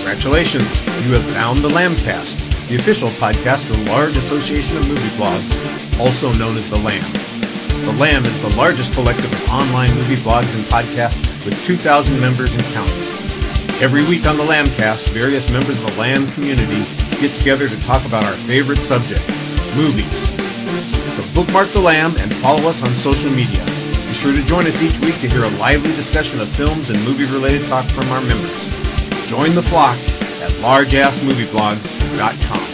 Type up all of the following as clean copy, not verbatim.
Congratulations, you have found the Lambcast, the official podcast of the Large Association of Movie Blogs, also known as the Lamb. The Lamb is the largest collective of online movie blogs and podcasts with 2,000 members and counting. Every week on the Lambcast, various members of the Lamb community get together to talk about our favorite subject, movies. So bookmark the Lamb and follow us on social media. Be sure to join us each week to hear a lively discussion of films and movie-related talk from our members. Join the flock at largeassmovieblogs.com.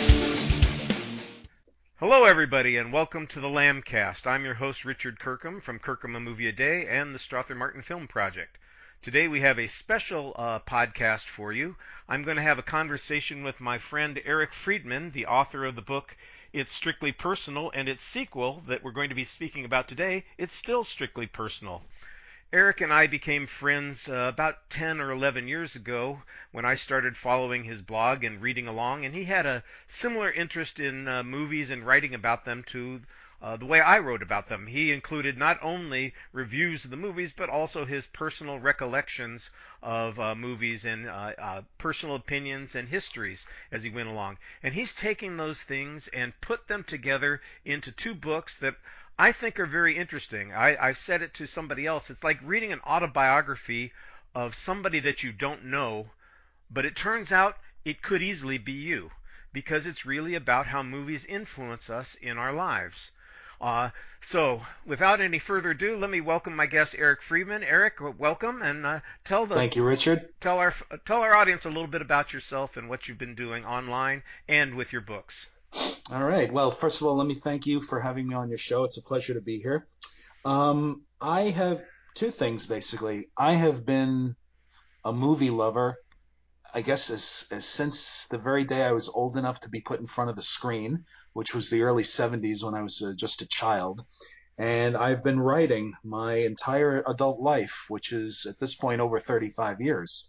Hello, everybody, and welcome to the Lambcast. I'm your host, Richard Kirkham, from Kirkham A Movie A Day and the Strother Martin Film Project. Today we have a special podcast for you. I'm going to have a conversation with my friend Eric Friedman, the author of the book It's Strictly Personal, and its sequel that we're going to be speaking about today, It's Still Strictly Personal. Eric and I became friends about 10 or 11 years ago when I started following his blog and reading along, and he had a similar interest in movies and writing about them to the way I wrote about them. He included not only reviews of the movies, but also his personal recollections of movies and personal opinions and histories as he went along. And he's taking those things and put them together into two books that I think are very interesting. I've said it to somebody else. It's like reading an autobiography of somebody that you don't know, but it turns out it could easily be you, because it's really about how movies influence us in our lives. So, without any further ado, let me welcome my guest, Eric Friedman. Eric, welcome, and Thank you, Richard. Tell our audience a little bit about yourself and what you've been doing online and with your books. All right. Well, first of all, let me thank you for having me on your show. It's a pleasure to be here. I have two things, basically. I have been a movie lover, I guess, since the very day I was old enough to be put in front of the screen, which was the early 70s when I was just a child. And I've been writing my entire adult life, which is at this point over 35 years.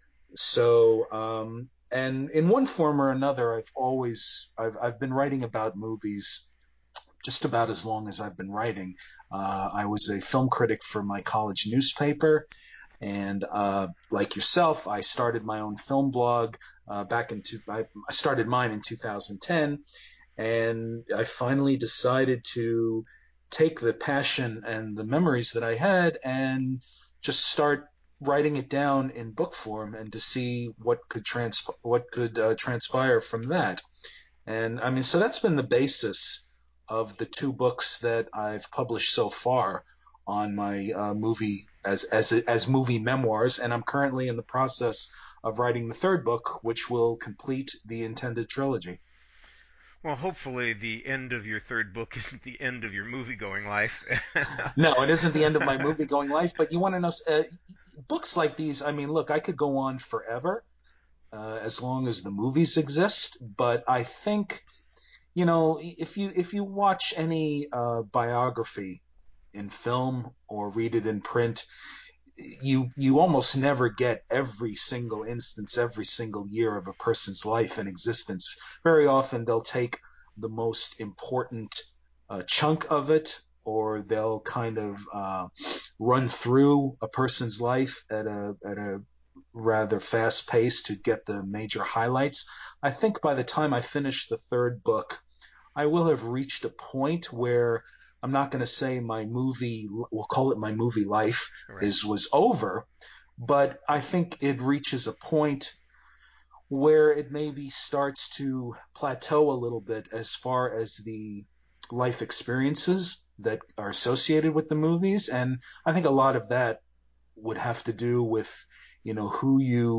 So, and in one form or another, I've been writing about movies just about as long as I've been writing. I was a film critic for my college newspaper, and like yourself, I started my own film blog I started mine in 2010, and I finally decided to take the passion and the memories that I had and just start writing it down in book form and to see what could transpire from that. And I mean, so that's been the basis of the two books that I've published so far on my movie as movie memoirs, and I'm currently in the process of writing the third book, which will complete the intended trilogy. Well, hopefully the end of your third book isn't the end of your movie-going life. No, it isn't the end of my movie-going life, but you want to know, books like these, I mean, look, I could go on forever as long as the movies exist, but I think, you know, if you watch any biography in film or read it in print, you almost never get every single instance, every single year of a person's life and existence. Very often they'll take the most important chunk of it, or they'll kind of run through a person's life at a rather fast pace to get the major highlights. I think by the time I finish the third book, I will have reached a point where I'm not going to say my movie, we'll call it my movie life, Right, was over, but I think it reaches a point where it maybe starts to plateau a little bit as far as the life experiences that are associated with the movies. And I think a lot of that would have to do with, you know, who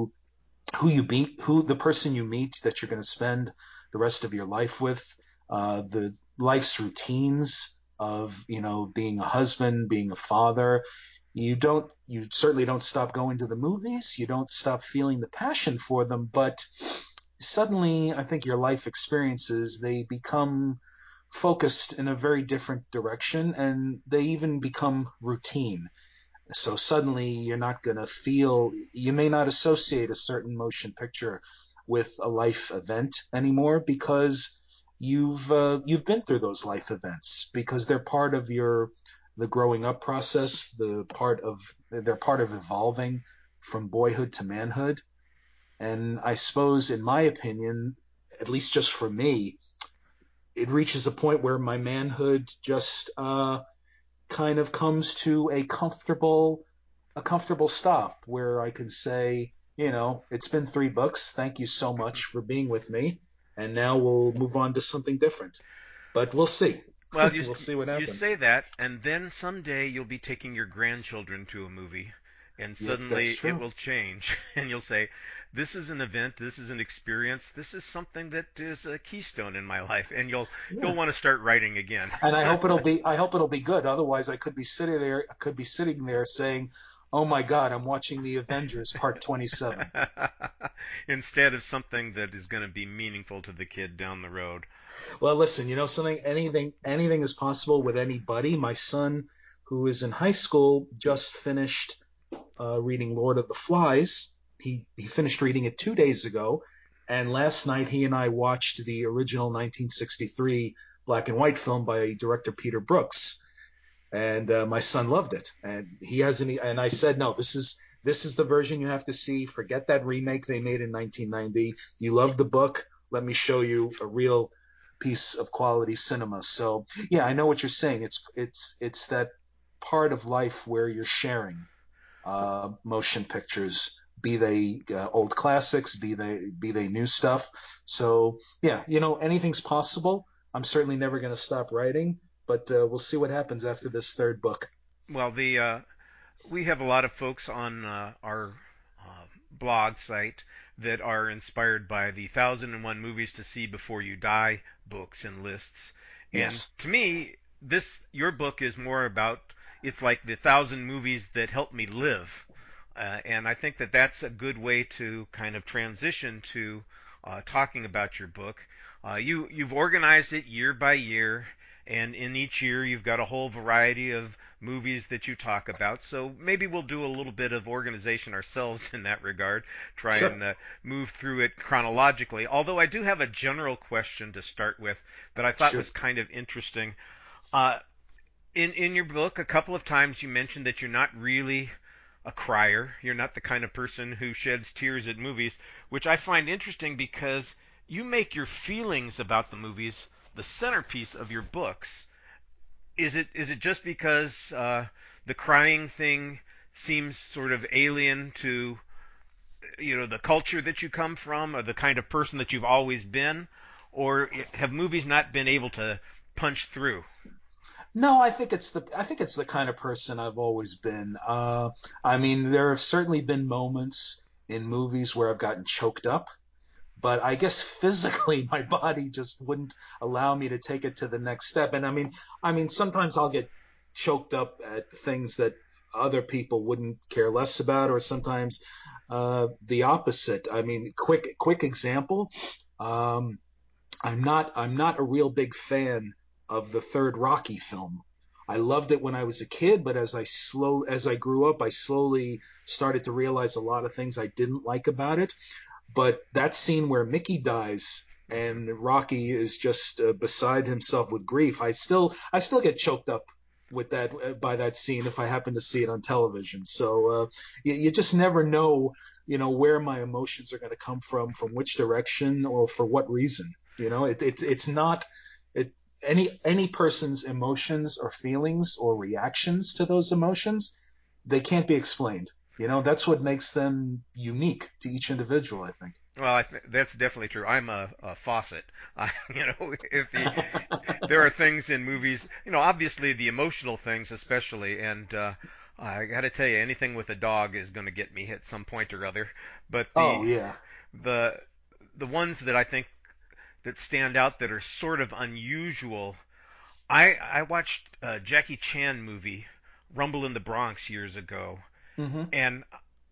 the person you meet that you're going to spend the rest of your life with, the life's routines of, you know, being a husband, being a father. You certainly don't stop going to the movies. You don't stop feeling the passion for them, but suddenly I think your life experiences, they become focused in a very different direction, and they even become routine. So suddenly you may not associate a certain motion picture with a life event anymore, because you've been through those life events, because they're part of the growing up process, they're part of evolving from boyhood to manhood. And I suppose, in my opinion, at least just for me, it reaches a point where my manhood just kind of comes to a comfortable stop where I can say, it's been 3 books. Thank you so much for being with me, and now we'll move on to something different. But we'll see. Well, We'll see what you happens. say that, and then someday you'll be taking your grandchildren to a movie, and Yeah, that's suddenly it true. will change, and you'll say, "This is an event. This is an experience. This is something that is a keystone in my life," and you'll Yeah. want to start writing again. And I hope it'll be good. Otherwise, I could be sitting there saying, "Oh my God, I'm watching the Avengers Part 27." Instead of something that is going to be meaningful to the kid down the road. Well, listen, something, anything is possible with anybody. My son, who is in high school, just finished reading Lord of the Flies. He finished reading it 2 days ago, and last night he and I watched the original 1963 black and white film by director Peter Brooks, and my son loved it. And he hasn't. And I said, no, this is the version you have to see. Forget that remake they made in 1990. You love the book. Let me show you a real piece of quality cinema. So yeah, I know what you're saying. It's that part of life where you're sharing motion pictures, be they old classics, be they new stuff. So yeah, anything's possible. I'm certainly never going to stop writing, but we'll see what happens after this third book. Well, the we have a lot of folks on our blog site that are inspired by the 1001 Movies to See Before You Die books and lists. And Yes, to me, your book is more about, it's like the 1,000 movies that helped me live. And I think that that's a good way to kind of transition to talking about your book. You've organized it year by year, and in each year you've got a whole variety of movies that you talk about. So maybe we'll do a little bit of organization ourselves in that regard, try sure, and move through it chronologically. Although I do have a general question to start with that I thought was shoot. kind of interesting. Uh, in your book, a couple of times you mentioned that you're not really a crier. You're not the kind of person who sheds tears at movies, which I find interesting because you make your feelings about the movies the centerpiece of your books. Is it just because the crying thing seems sort of alien to the culture that you come from or the kind of person that you've always been, or have movies not been able to punch through? No, I think it's the kind of person I've always been. I mean, there have certainly been moments in movies where I've gotten choked up, but I guess physically my body just wouldn't allow me to take it to the next step. And I mean, sometimes I'll get choked up at things that other people wouldn't care less about, or sometimes the opposite. I mean, quick example. Um, I'm not a real big fan of the third Rocky film. I loved it when I was a kid, but as I grew up, I slowly started to realize a lot of things I didn't like about it. But that scene where Mickey dies Hmm. and Rocky is just beside himself with grief, I still get choked up with that by that scene if I happen to see it on television. So you just never know, where my emotions are going to come from which direction, or for what reason. It's not it any person's emotions or feelings or reactions to those emotions, they can't be explained. That's what makes them unique to each individual, I think. Well, that's definitely true. I'm a faucet. If there are things in movies, obviously the emotional things especially, and I got to tell you, anything with a dog is going to get me at some point or other. But Oh yeah. the the ones that I think that stand out that are sort of unusual, I watched a Jackie Chan movie, Rumble in the Bronx, years ago, Hmm. and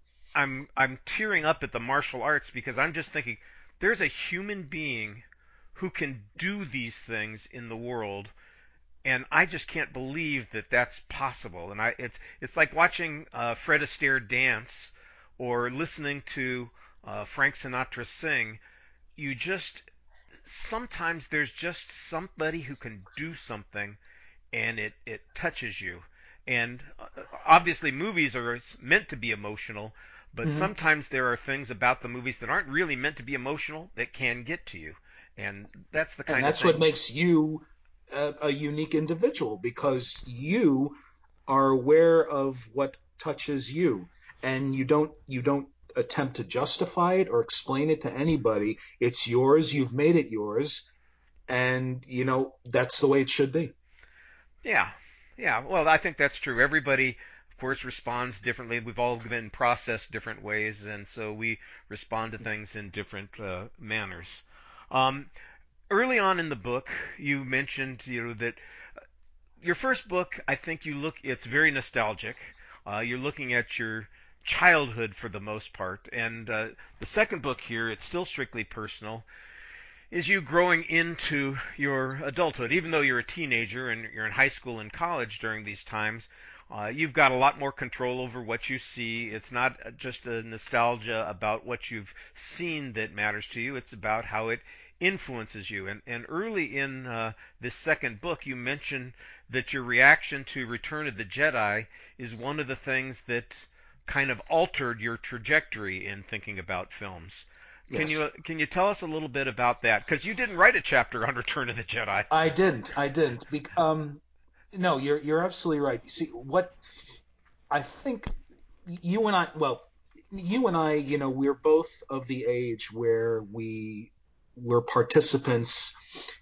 I'm tearing up at the martial arts because I'm just thinking there's a human being who can do these things in the world, and I just can't believe that that's possible. And it's like watching Fred Astaire dance or listening to Frank Sinatra sing. You just sometimes there's just somebody who can do something and it touches you. And obviously movies are meant to be emotional, But sometimes there are things about the movies that aren't really meant to be emotional that can get to you. And that's the And kind of that's what thing. makes you a unique individual, because you are aware of what touches you, and you don't attempt to justify it or explain it to anybody. It's yours. You've made it yours, and that's the way it should be. Yeah. Yeah. Well, I think that's true. Everybody, of course, responds differently. We've all been processed different ways, and so we respond to things in different manners. Um, Early on in the book, you mentioned, that your first book, I think it's very nostalgic. You're looking at your childhood for the most part, and the second book here, it's still strictly personal, is you growing into your adulthood. Even though you're a teenager and you're in high school and college during these times, you've got a lot more control over what you see. It's not just a nostalgia about what you've seen that matters to you. It's about how it influences you. And early in this second book, you mention that your reaction to Return of the Jedi is one of the things that kind of altered your trajectory in thinking about films. Yes. Can you tell us a little bit about that? Because you didn't write a chapter on Return of the Jedi. I didn't. No, you're absolutely right. See, what I think you and I, well, you and I, we're both of the age where we were participants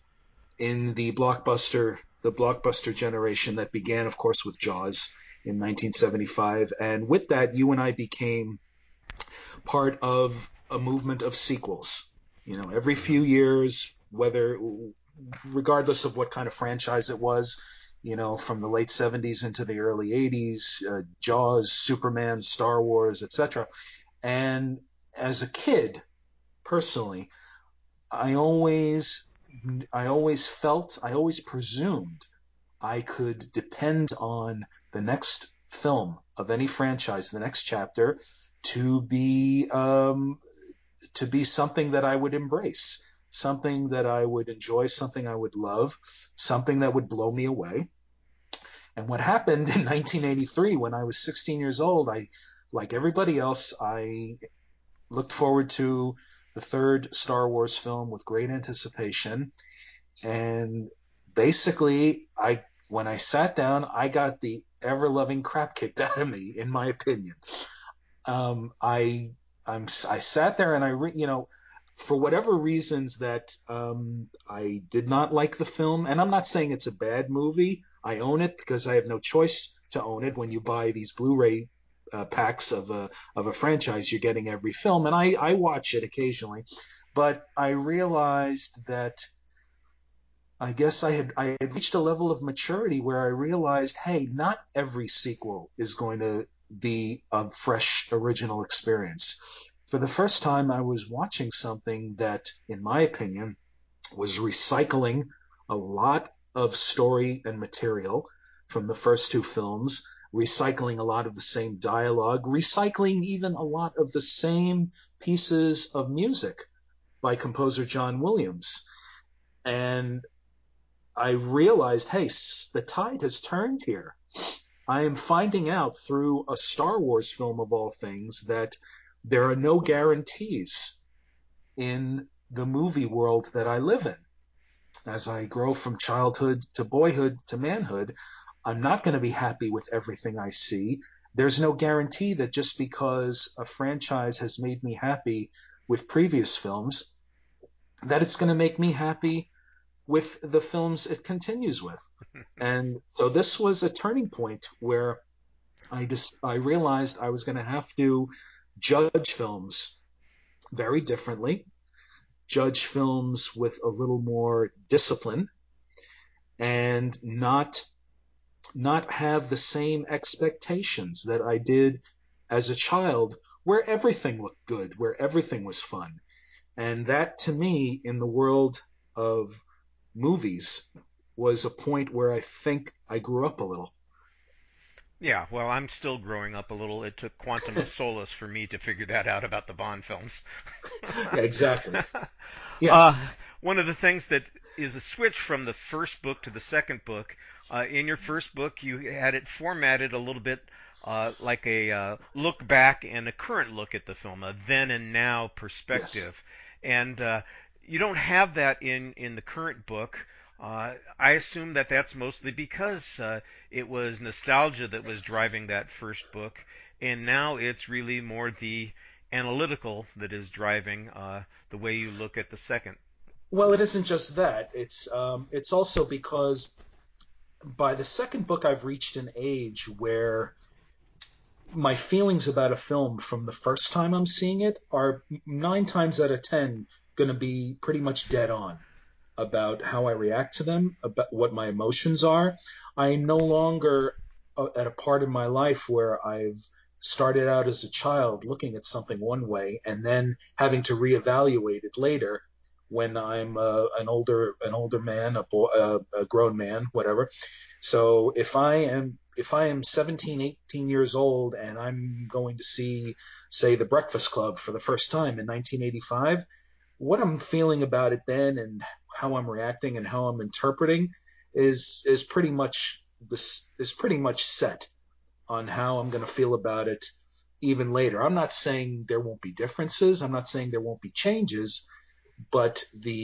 in the blockbuster generation that began, of course, with Jaws in 1975, and with that, you and I became part of a movement of sequels. Every Hmm. few years, whether regardless of what kind of franchise it was, from the late 70s into the early 80s, Jaws, Superman, Star Wars, etc. And as a kid, personally, I always I always presumed I could depend on the next film of any franchise, the next chapter, to be um, to be something that I would embrace, something that I would enjoy, something I would love, something that would blow me away. And what happened in 1983 when I was 16 years old, like everybody else, I looked forward to the third Star Wars film with great anticipation. And basically, I when I sat down, I got the ever loving crap kicked out of me, in my opinion. I sat there and for whatever reasons that I did not like the film, and I'm not saying it's a bad movie. I own it because I have no choice to own it. When you buy these Blu-ray packs of a franchise, you're getting every film, and I watch it occasionally. But I realized that I guess I had reached a level of maturity where I realized, hey, not every sequel is going to be a fresh original experience. For the first time, I was watching something that, in my opinion, was recycling a lot of story and material from the first two films, recycling a lot of the same dialogue, recycling even a lot of the same pieces of music by composer John Williams. And I realized, hey, the tide has turned here. I am finding out through a Star Wars film of all things that there are no guarantees in the movie world that I live in. As I grow from childhood to boyhood to manhood, I'm not going to be happy with everything I see. There's no guarantee that just because a franchise has made me happy with previous films, that it's going to make me happy with the films it continues with. And so this was a turning point where I realized I was going to have to judge films very differently, judge films with a little more discipline, and not have the same expectations that I did as a child, where everything looked good, where everything was fun. And that, to me, in the world of movies, was a point where I think I grew up a little. Yeah, well, I'm still growing up a little. It took Quantum of Solace for me to figure that out about the Bond films. Yeah, exactly. Yeah. uh, One of the things that is a switch from the first book to the second book. In your first book, you had it formatted a little bit like a look back and a current look at the film, a then and now Yes. perspective. And you don't have that in the current book. I assume that that's mostly because it was nostalgia that was driving that first book, and now it's really more the analytical that is driving the way you look at the second Well, it book. isn't just that. It's also because by the second book, I've reached an age where my feelings about a film from the first time I'm seeing it are 9 times out of 10 going to be pretty much dead on about how I react to them, about what my emotions are. I'm no longer at a part in my life where I've started out as a child looking at something one way and then having to reevaluate it later when I'm an older man, a grown man, whatever. So if I am 17, 18 years old and I'm going to see, say, The Breakfast Club for the first time in 1985, what I'm feeling about it then and how I'm reacting and how I'm interpreting is pretty much this is pretty much set on how I'm going to feel about it even later. I'm not saying there won't be differences. I'm not saying there won't be changes, but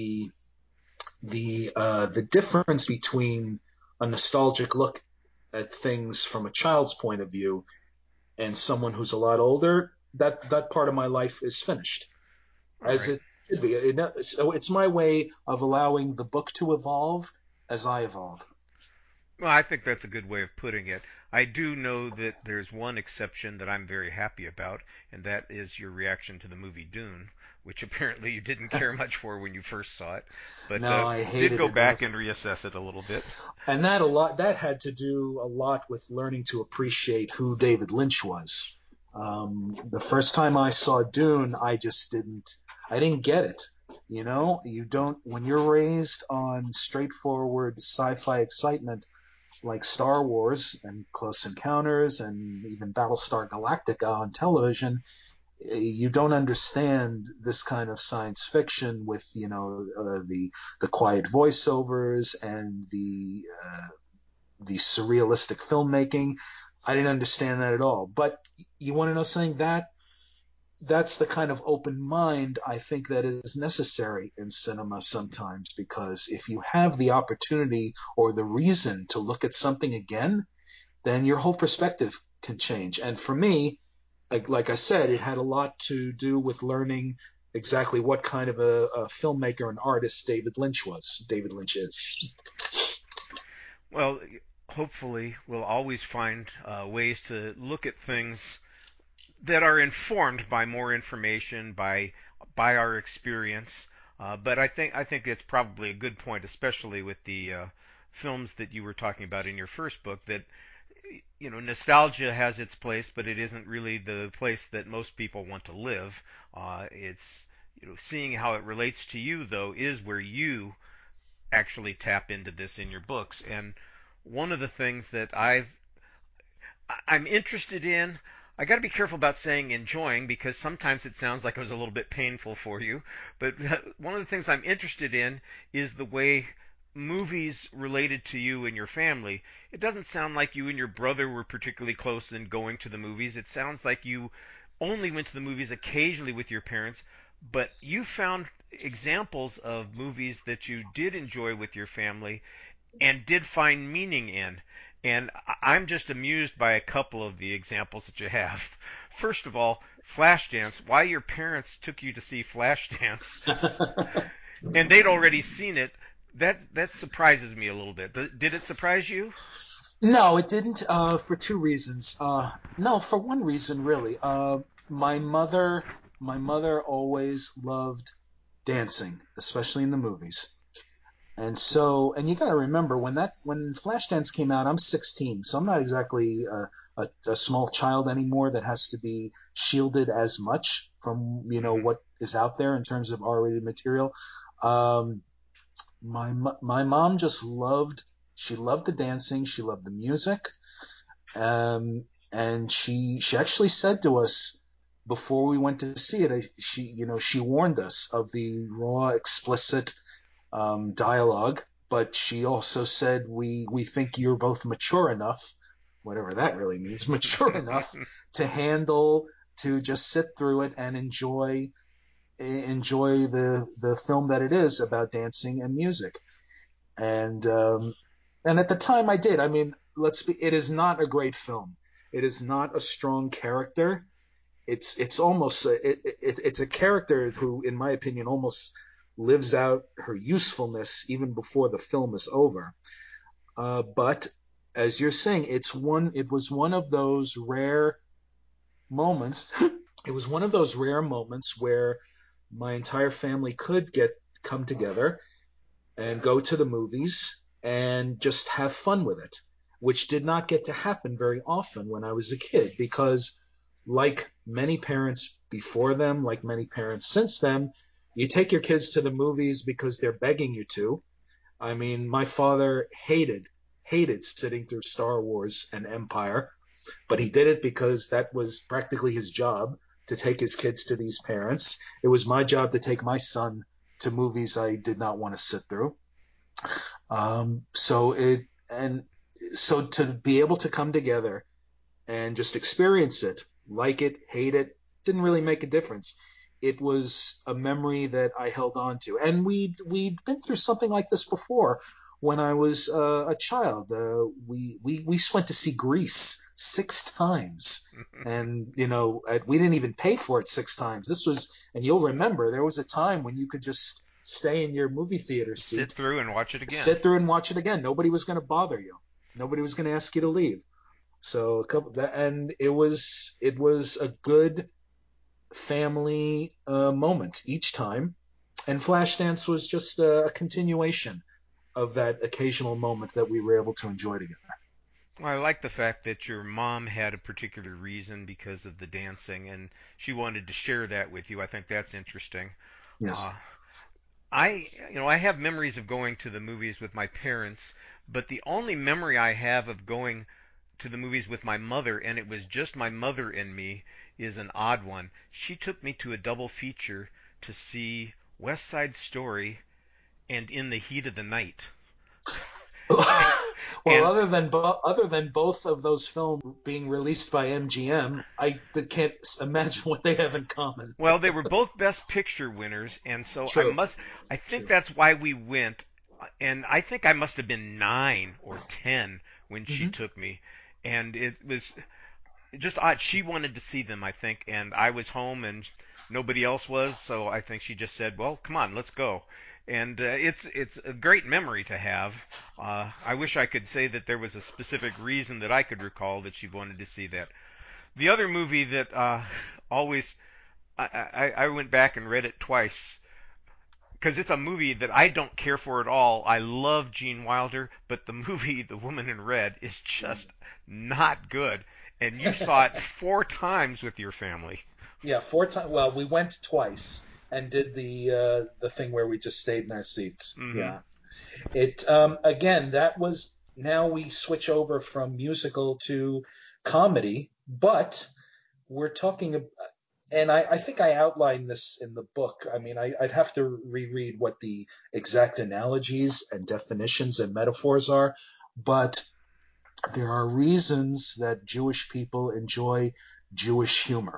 the difference between a nostalgic look at things from a child's point of view and someone who's a lot older, that part of my life is finished, All as right. it should be. So it's my way of allowing the book to evolve as I evolve. Well, I think that's a good way of putting it. I do know that there's one exception that I'm very happy about, and that is your reaction to the movie Dune, which apparently you didn't care much for when you first saw it, but No, I did hated go it. back and reassess it a little bit. And that had to do a lot with learning to appreciate who David Lynch was. The first time I saw Dune, I didn't get it. You don't when you're raised on straightforward sci-fi excitement like Star Wars and Close Encounters and even Battlestar Galactica on television, you don't understand this kind of science fiction with the quiet voiceovers and the surrealistic filmmaking. I didn't understand that at all. But you want to know something? That's the kind of open mind I think that is necessary in cinema sometimes, because if you have the opportunity or the reason to look at something again, then your whole perspective can change. And for me, like I said, it had a lot to do with learning exactly what kind of a filmmaker and artist David Lynch was. David Lynch is. Well, hopefully we'll always find ways to look at things that are informed by more information, by our experience. But I think it's probably a good point, especially with the films that you were talking about in your first book, that nostalgia has its place, but it isn't really the place that most people want to live. It's seeing how it relates to you, though, is where you actually tap into this in your books. And one of the things that I'm interested in. I got to be careful about saying enjoying, because sometimes it sounds like it was a little bit painful for you. But one of the things I'm interested in is the way movies related to you and your family. It doesn't sound like you and your brother were particularly close in going to the movies. It sounds like you only went to the movies occasionally with your parents, but you found examples of movies that you did enjoy with your family and did find meaning in. And I'm just amused by a couple of the examples that you have. First of all, Flashdance. Why your parents took you to see Flashdance, and they'd already seen it. That surprises me a little bit. Did it surprise you? No, it didn't. For two reasons. No, for one reason really. My mother, my mother always loved dancing, especially in the movies. And you got to remember when Flashdance came out, I'm 16, so I'm not exactly a small child anymore that has to be shielded as much from Hmm. what is out there in terms of R-rated material. Um, my mom just loved the dancing, she loved the music, and she actually said to us before we went to see it, she warned us of the raw, explicit dialogue, but she also said we think you're both mature enough whatever that really means, mature enough to just sit through it and enjoy the film that it is about dancing and music. And at the time I did. I mean, it is not a great film. It is not a strong character. It's almost it's a character who, in my opinion, almost lives out her usefulness even before the film is over. But as you're saying, it was one of those rare moments. It was one of those rare moments where my entire family could come together and go to the movies and just have fun with it, which did not get to happen very often when I was a kid, because like many parents before them, like many parents since them, you take your kids to the movies because they're begging you to. I mean, my father hated sitting through Star Wars and Empire, but he did it because that was practically his job, to take his kids to these parents. It was my job to take my son to movies I did not want to sit through. So to be able to come together and just experience it, like it, hate it, didn't really make a difference. It was a memory that I held on to. And we'd been through something like this before. When I was a child, we went to see Grease 6 times, and we didn't even pay for it 6 times. And you'll remember, there was a time when you could just stay in your movie theater seat, sit through and watch it again. Nobody was going to bother you. Nobody was going to ask you to leave. So it was a good family moment each time, and Flashdance was just a continuation of that occasional moment that we were able to enjoy together. Well, I like the fact that your mom had a particular reason because of the dancing, and she wanted to share that with you. I think that's interesting. Yes. I have memories of going to the movies with my parents, but the only memory I have of going to the movies with my mother, and it was just my mother and me, is an odd one. She took me to a double feature to see West Side Story and In the Heat of the Night. Well, other than both of those films being released by MGM, I can't imagine what they have in common. Well, they were both Best Picture winners, and so True. I think that's why we went, and I think I must have been 9 or 10 when she took me, and it was just odd. She wanted to see them, I think, and I was home and nobody else was, so I think she just said, "Well, come on, let's go." And it's a great memory to have. I wish I could say that there was a specific reason that I could recall that she wanted to see that. The other movie that always I went back and read it twice because it's a movie that I don't care for at all. I love Gene Wilder, but the movie The Woman in Red is just not good. And you saw it 4 times with your family. Yeah, 4 times. Well, we went twice and did the thing where we just stayed in our seats. Mm-hmm. Yeah. It again, that was, now we switch over from musical to comedy, but we're talking about, and I think I outlined this in the book. I mean, I'd have to reread what the exact analogies and definitions and metaphors are, but there are reasons that Jewish people enjoy Jewish humor.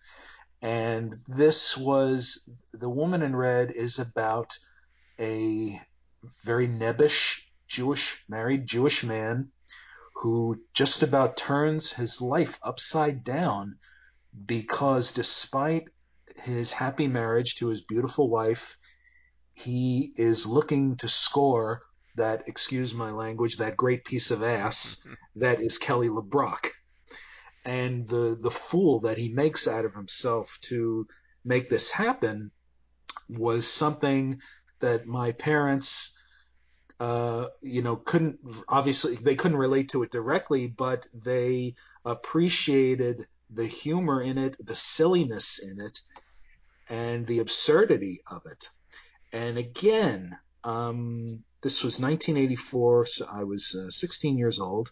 And The Woman in Red is about a very nebbish married Jewish man who just about turns his life upside down because despite his happy marriage to his beautiful wife, he is looking to score that, excuse my language, that great piece of ass that is Kelly LeBrock. And the fool that he makes out of himself to make this happen was something that my parents, couldn't relate to it directly, but they appreciated the humor in it, the silliness in it, and the absurdity of it. And again, this was 1984, so I was 17 years old.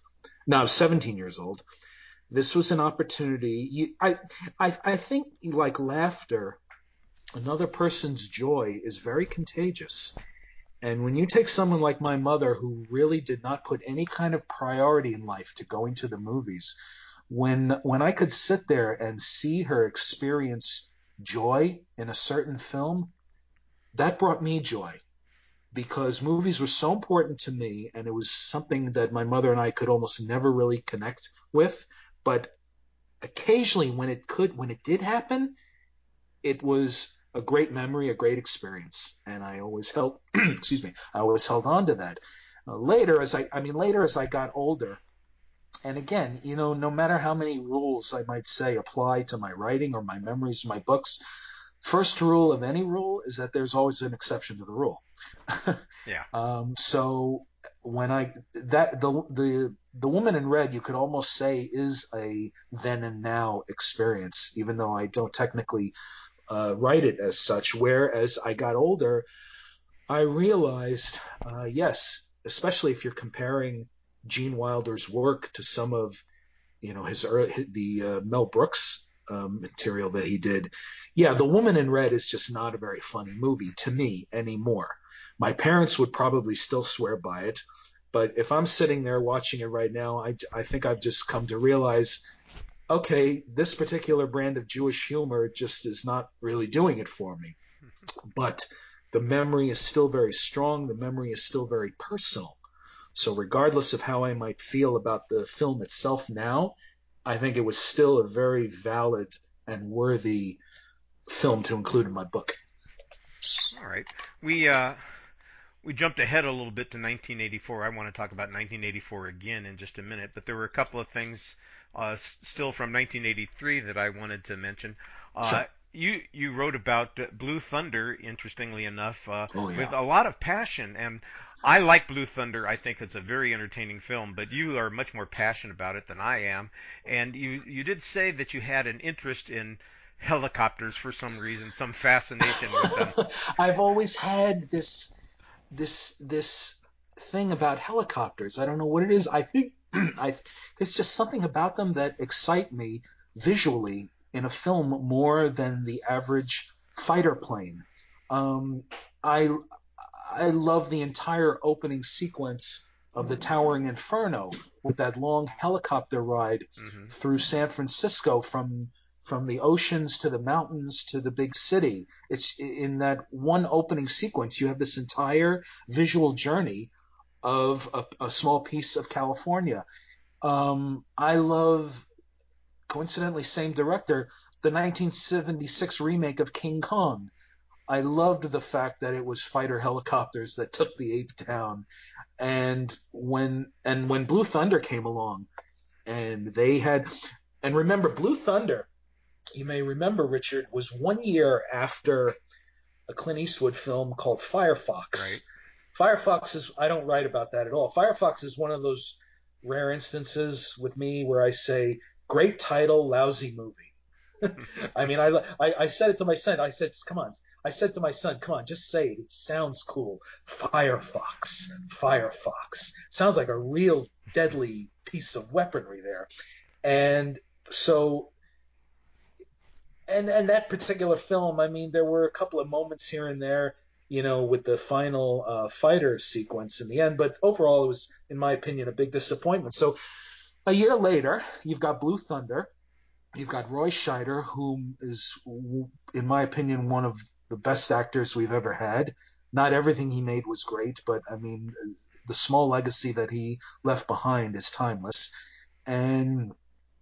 This was an opportunity. I think, like laughter, another person's joy is very contagious. And when you take someone like my mother, who really did not put any kind of priority in life to going to the movies, when I could sit there and see her experience joy in a certain film, that brought me joy because movies were so important to me, and it was something that my mother and I could almost never really connect with. But occasionally, when it did happen, it was a great memory, a great experience, and I always held, excuse me, I always held on to that. Later as I got older, and again, no matter how many rules I might say apply to my writing or my memories, my books, first rule of any rule is that there's always an exception to the rule. Yeah. So when I that the Woman in Red, you could almost say is a then and now experience, even though I don't technically write it as such. Whereas I got older, I realized, yes, especially if you're comparing Gene Wilder's work to some of the Mel Brooks material that he did. Yeah, The Woman in Red is just not a very funny movie to me anymore. My parents would probably still swear by it, but if I'm sitting there watching it right now, I think I've just come to realize, okay, this particular brand of Jewish humor just is not really doing it for me. But the memory is still very strong. The memory is still very personal. So regardless of how I might feel about the film itself now, I think it was still a very valid and worthy film to include in my book. All right. We jumped ahead a little bit to 1984. I want to talk about 1984 again in just a minute, but there were a couple of things still from 1983 that I wanted to mention. Sure. You wrote about Blue Thunder, interestingly enough, Oh, yeah. with a lot of passion, and I like Blue Thunder. I think it's a very entertaining film, but you are much more passionate about it than I am. And you did say that you had an interest in helicopters for some reason, some fascination with them. I've always had this thing about helicopters. I don't know what it is. I think there's just something about them that excite me visually in a film more than the average fighter plane. Um, I I love the entire opening sequence of the Towering Inferno with that long helicopter ride Hmm. through San Francisco from the oceans to the mountains to the big city. It's in that one opening sequence. You have this entire visual journey of a small piece of California. I love, coincidentally, same director, the 1976 remake of King Kong. I loved the fact that it was fighter helicopters that took the ape down. And when Blue Thunder came along, and they had, and remember, Blue Thunder, you may remember, Richard, was 1 year after a Clint Eastwood film called Firefox. Right. Firefox is, I don't write about that at all. Firefox is one of those rare instances with me where I say, great title, lousy movie. I mean, I said it to my son. I said, come on. I said to my son, come on, just say it. It sounds cool. Firefox. Firefox. Sounds like a real deadly piece of weaponry there. And so, and that particular film, I mean, there were a couple of moments here and there, with the final fighter sequence in the end. But overall, it was, in my opinion, a big disappointment. So a year later, you've got Blue Thunder. You've got Roy Scheider, who is, in my opinion, one of the best actors we've ever had. Not everything he made was great, but I mean, the small legacy that he left behind is timeless. And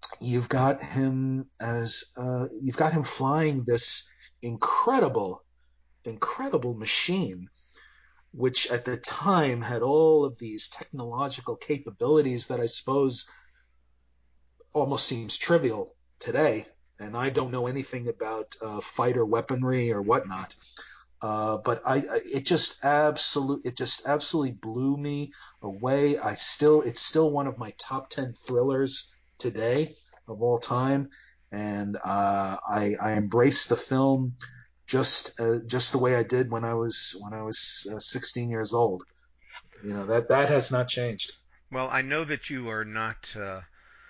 you've got him flying this incredible, incredible machine, which at the time had all of these technological capabilities that I suppose almost seems trivial today, and I don't know anything about fighter weaponry or whatnot. But it just absolutely blew me away. It's still one of my top 10 thrillers today of all time, and I embrace the film just the way I did when I was 16 years old. That has not changed. Well, I know that you are not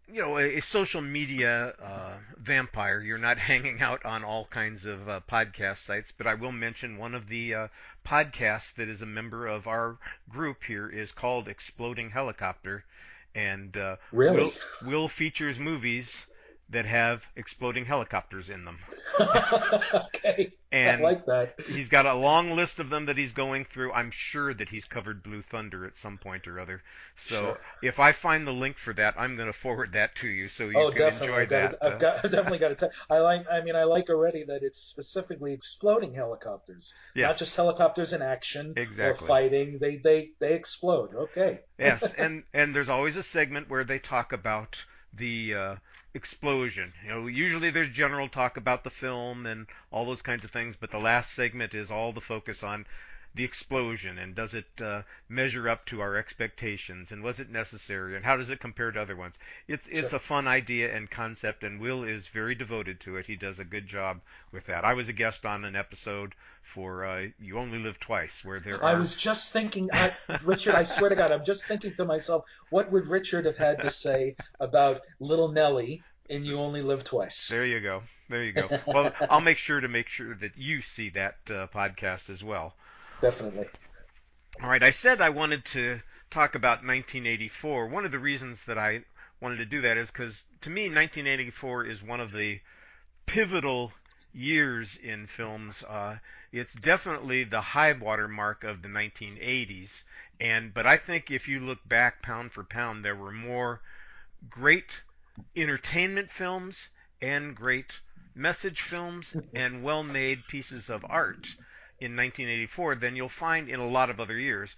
a social media vampire. You're not hanging out on all kinds of podcast sites, but I will mention one of the podcasts that is a member of our group here is called Exploding Helicopter, and Really? Will features movies that have exploding helicopters in them. Okay, I And like that. he's got a long list of them that he's going through. I'm sure that he's covered Blue Thunder at some point or other. So Sure. if I find the link for that, I'm going to forward that to you so you Oh, can definitely. enjoy that. I've definitely got to. I like. I mean, I like already that it's specifically exploding helicopters, not Yes, just helicopters in action or exactly. fighting. They explode. Okay. Yes, and there's always a segment where they talk about the explosion. Usually there's general talk about the film and all those kinds of things, but the last segment is all the focus on the explosion and does it measure up to our expectations and was it necessary and how does it compare to other ones. It's Sure. a fun idea and concept, and Will is very devoted to it. He does a good job with that. I was a guest on an episode for You Only Live Twice, where there I are was just thinking, Richard. I swear to God, I'm just thinking to myself, what would Richard have had to say about Little Nelly in You Only Live Twice? There you go. There you go. Well, I'll make sure that you see that podcast as well. Definitely. All right. I said I wanted to talk about 1984. One of the reasons that I wanted to do that is because to me, 1984 is one of the pivotal years in films. It's definitely the high water mark of the 1980s. But I think if you look back pound for pound, there were more great entertainment films and great message films and well-made pieces of art in 1984 than you'll find in a lot of other years.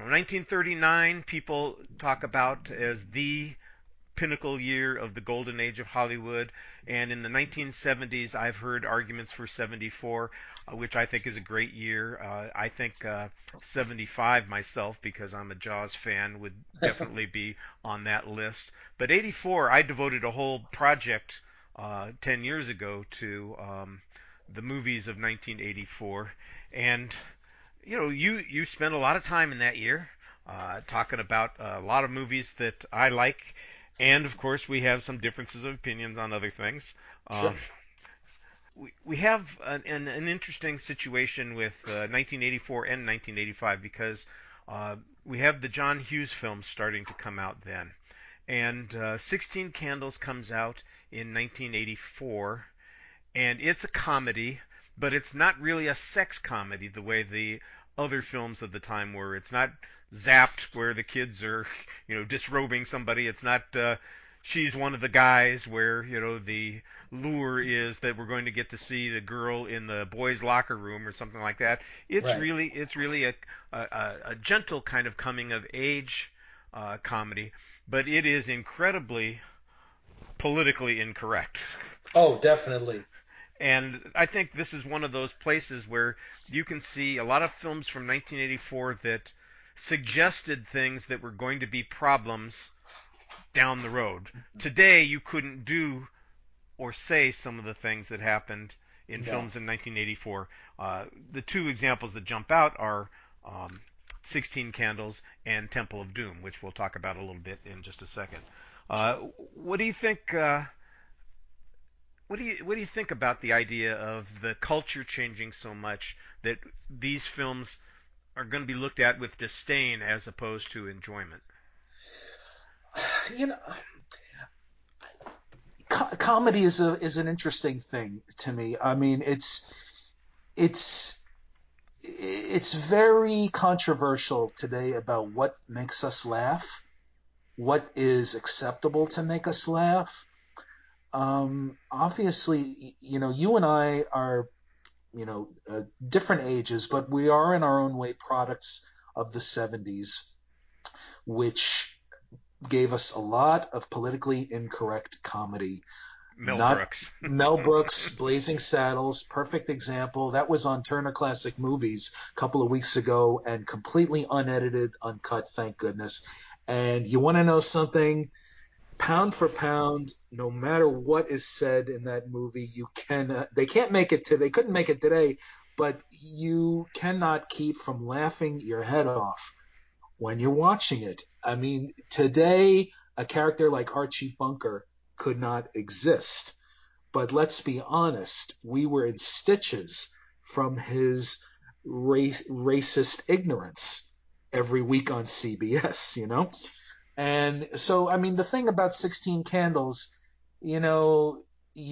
1939 people talk about as the pinnacle year of the golden age of Hollywood, and in the 1970s I've heard arguments for 74, which I think is a great year. I think 75 myself, because I'm a Jaws fan, would definitely be on that list. But 84, I devoted a whole project 10 years ago to the movies of 1984, and you spent a lot of time in that year talking about a lot of movies that I like, and of course we have some differences of opinions on other things. Sure. Um, we have an interesting situation with 1984 and 1985 because we have the John Hughes films starting to come out then. And 16 Candles comes out in 1984, and it's a comedy, but it's not really a sex comedy the way the other films of the time were. It's not Zapped, where the kids are, disrobing somebody. It's not She's One of the Guys, where the lure is that we're going to get to see the girl in the boys' locker room or something like that. Right. It's really a gentle kind of coming of age comedy, but it is incredibly politically incorrect. Oh, definitely. And I think this is one of those places where you can see a lot of films from 1984 that suggested things that were going to be problems down the road. Today, you couldn't do or say some of the things that happened in No. films in 1984. The two examples that jump out are 16 Candles and Temple of Doom, which we'll talk about a little bit in just a second. Sure. What do you think? What do you think about the idea of the culture changing so much that these films are going to be looked at with disdain as opposed to enjoyment? You know, comedy is an interesting thing to me. I mean, it's it's very controversial today about what makes us laugh, what is acceptable to make us laugh. Obviously, you and I are, different ages, but we are in our own way products of the 70s, which gave us a lot of politically incorrect comedy. Mel Not Brooks. Mel Brooks, Blazing Saddles, perfect example. That was on Turner Classic Movies a couple of weeks ago and completely unedited, uncut, thank goodness. And you want to know something? Pound for pound, no matter what is said in that movie, they can't make it they couldn't make it today, but you cannot keep from laughing your head off when you're watching it. I mean, today a character like Archie Bunker could not exist. But let's be honest, we were in stitches from his racist ignorance every week on CBS, you know? And so, I mean, the thing about 16 Candles, you know,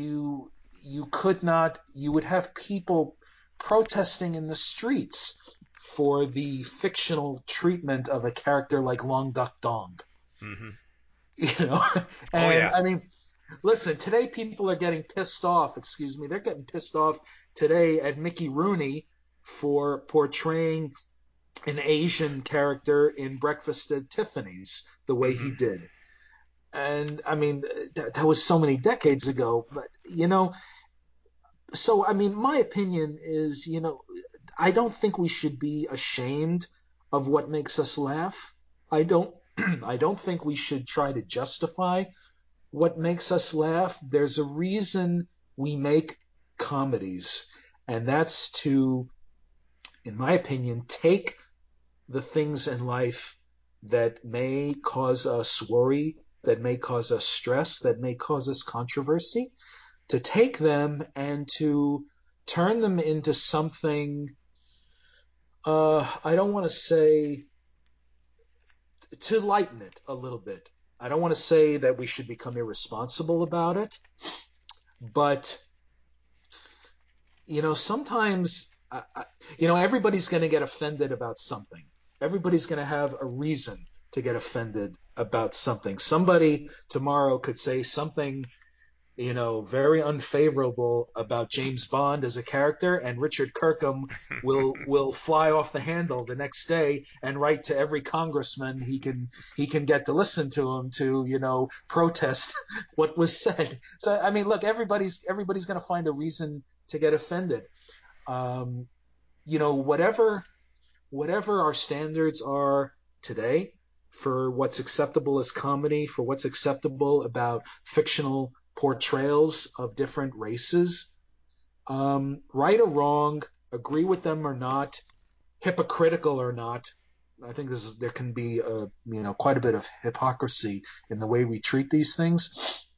you would have people protesting in the streets for the fictional treatment of a character like Long Duck Dong. Mm-hmm. You know, and I mean, listen, today people are getting pissed off. Excuse me, they're getting pissed off today at Mickey Rooney for portraying an Asian character in Breakfast at Tiffany's the way he did. And I mean, that was so many decades ago. But you know, so I mean, my opinion is, you know, I don't think we should be ashamed of what makes us laugh. I don't think we should try to justify what makes us laugh. There's a reason we make comedies, and that's to, in my opinion, take the things in life that may cause us worry, that may cause us stress, that may cause us controversy, to take them and to turn them into something, I don't want to say, to lighten it a little bit. I don't want to say that we should become irresponsible about it, but, you know, sometimes, you know, everybody's going to get offended about something. Everybody's going to have a reason to get offended about something. Somebody tomorrow could say something, you know, very unfavorable about James Bond as a character, and Richard Kirkham will fly off the handle the next day and write to every congressman he can get to listen to him to, you know, protest what was said. So I mean, look, everybody's going to find a reason to get offended. You know, whatever our standards are today for what's acceptable as comedy, for what's acceptable about fictional portrayals of different races, right or wrong, agree with them or not, hypocritical or not, I think there can be you know, quite a bit of hypocrisy in the way we treat these things.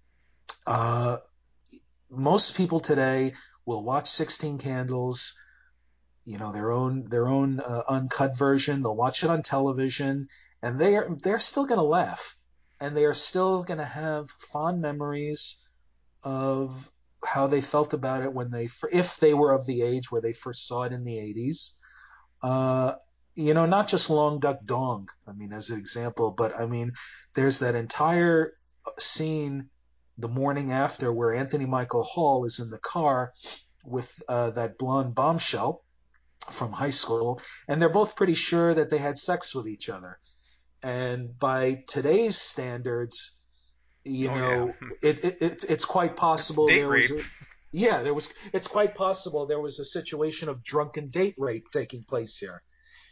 Most people today will watch 16 Candles, you know, their own uncut version. They'll watch it on television, and they're still going to laugh, and they are still going to have fond memories of how they felt about it when if they were of the age where they first saw it in the 80s. You know, not just Long Duck Dong, I mean, as an example, but I mean, there's that entire scene the morning after where Anthony Michael Hall is in the car with that blonde bombshell from high school, and they're both pretty sure that they had sex with each other. And by today's standards, you know, it's quite possible it's quite possible there was a situation of drunken date rape taking place here.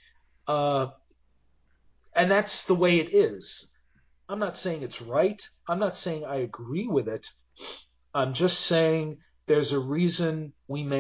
And that's the way it is. I'm not saying it's right. I'm not saying I agree with it. I'm just saying there's a reason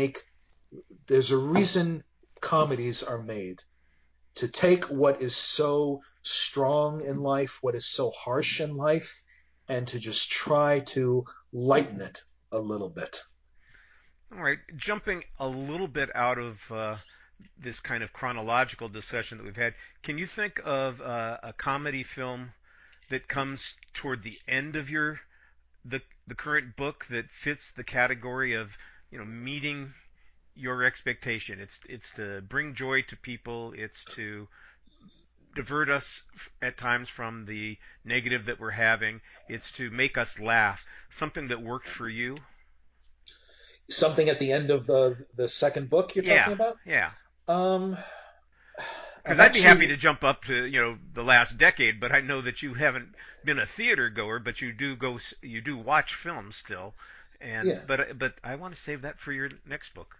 comedies are made, to take what is so strong in life, what is so harsh in life, and to just try to lighten it a little bit. All right, jumping a little bit out of this kind of chronological discussion that we've had, can you think of a comedy film that comes toward the end of the current book that fits the category of, you know, meeting your expectation? It's to bring joy to people. It's to divert us at times from the negative that we're having. It's to make us laugh. Something that worked for you? Something at the end of the second book you're talking about? Yeah. Because I'd be happy to jump up to, you know, the last decade, but I know that you haven't been a theater goer, but you do watch films still, and yeah. But I want to save that for your next book.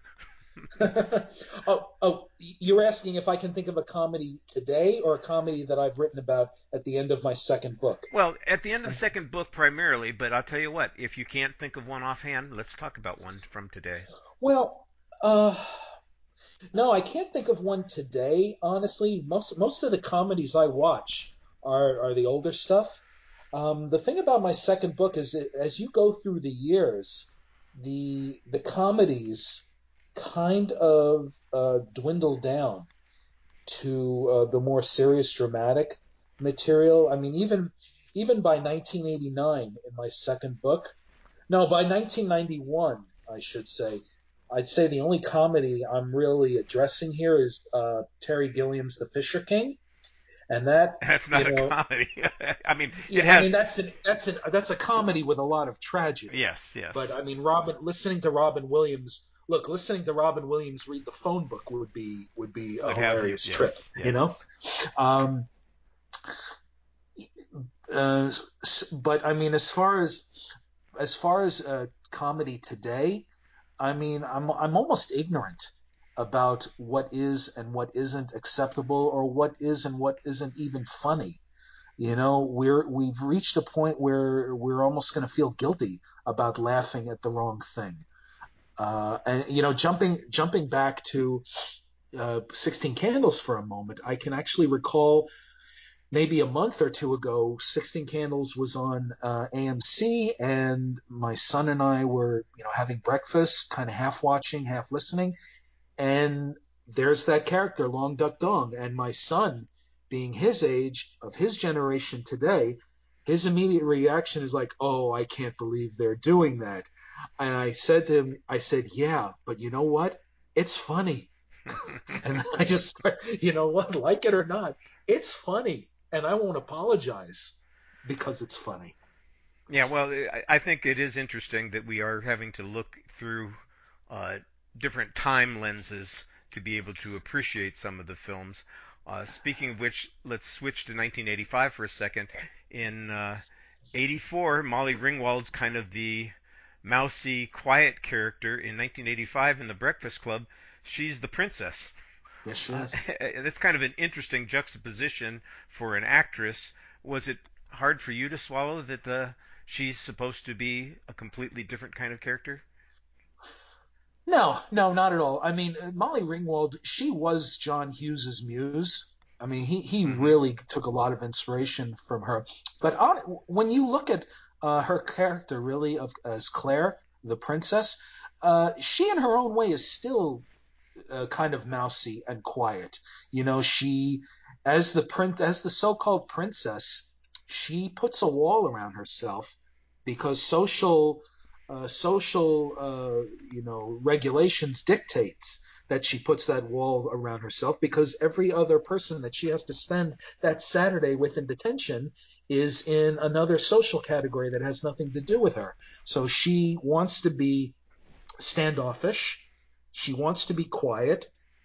You're asking if I can think of a comedy today or a comedy that I've written about at the end of my second book? Well, at the end of the second book primarily, but I'll tell you what, if you can't think of one offhand, let's talk about one from today. Well, no, I can't think of one today, honestly. Most of the comedies I watch are the older stuff. The thing about my second book is that as you go through the years, the comedies kind of dwindle down to the more serious dramatic material. I mean, even by 1989 in my second book, no, by 1991, I should say, I'd say the only comedy I'm really addressing here is Terry Gilliam's The Fisher King, and that, That's you not a know, comedy. I mean, it yeah, I has. mean that's a comedy with a lot of tragedy. Yes, yes. But I mean, listening to Robin Williams, listening to Robin Williams read the phone book would be a Would have you. hilarious Yes, trip, you yes. know. Um, uh, but I mean, as far as comedy today, I mean, I'm almost ignorant about what is and what isn't acceptable, or what is and what isn't even funny. We've reached a point where we're almost going to feel guilty about laughing at the wrong thing. And jumping back to 16 Candles for a moment, I can actually recall maybe a month or two ago, 16 Candles was on AMC, and my son and I were, having breakfast, kind of half watching, half listening, and there's that character, Long Duck Dong, and my son, being his age, of his generation today, his immediate reaction is like, "Oh, I can't believe they're doing that." And I said to him, I said, "Yeah, but you know what? It's funny." And I just, you know what, like it or not, it's funny, and I won't apologize because it's funny. Yeah, well, I think it is interesting that we are having to look through uh, different time lenses to be able to appreciate some of the films. Speaking of which, let's switch to 1985 for a second. In '84, Molly Ringwald's kind of the mousy, quiet character. In 1985, in The Breakfast Club, she's the princess. Yes, she is. That's kind of an interesting juxtaposition for an actress. Was it hard for you to swallow that she's supposed to be a completely different kind of character? No, no, not at all. I mean, Molly Ringwald, she was John Hughes's muse. I mean, he Hmm. really took a lot of inspiration from her. But when you look at her character, really, as Claire, the princess, she in her own way is still kind of mousy and quiet. She, as the so-called princess, she puts a wall around herself because regulations dictates that she puts that wall around herself, because every other person that she has to spend that Saturday with in detention is in another social category that has nothing to do with her. So she wants to be standoffish. She wants to be quiet.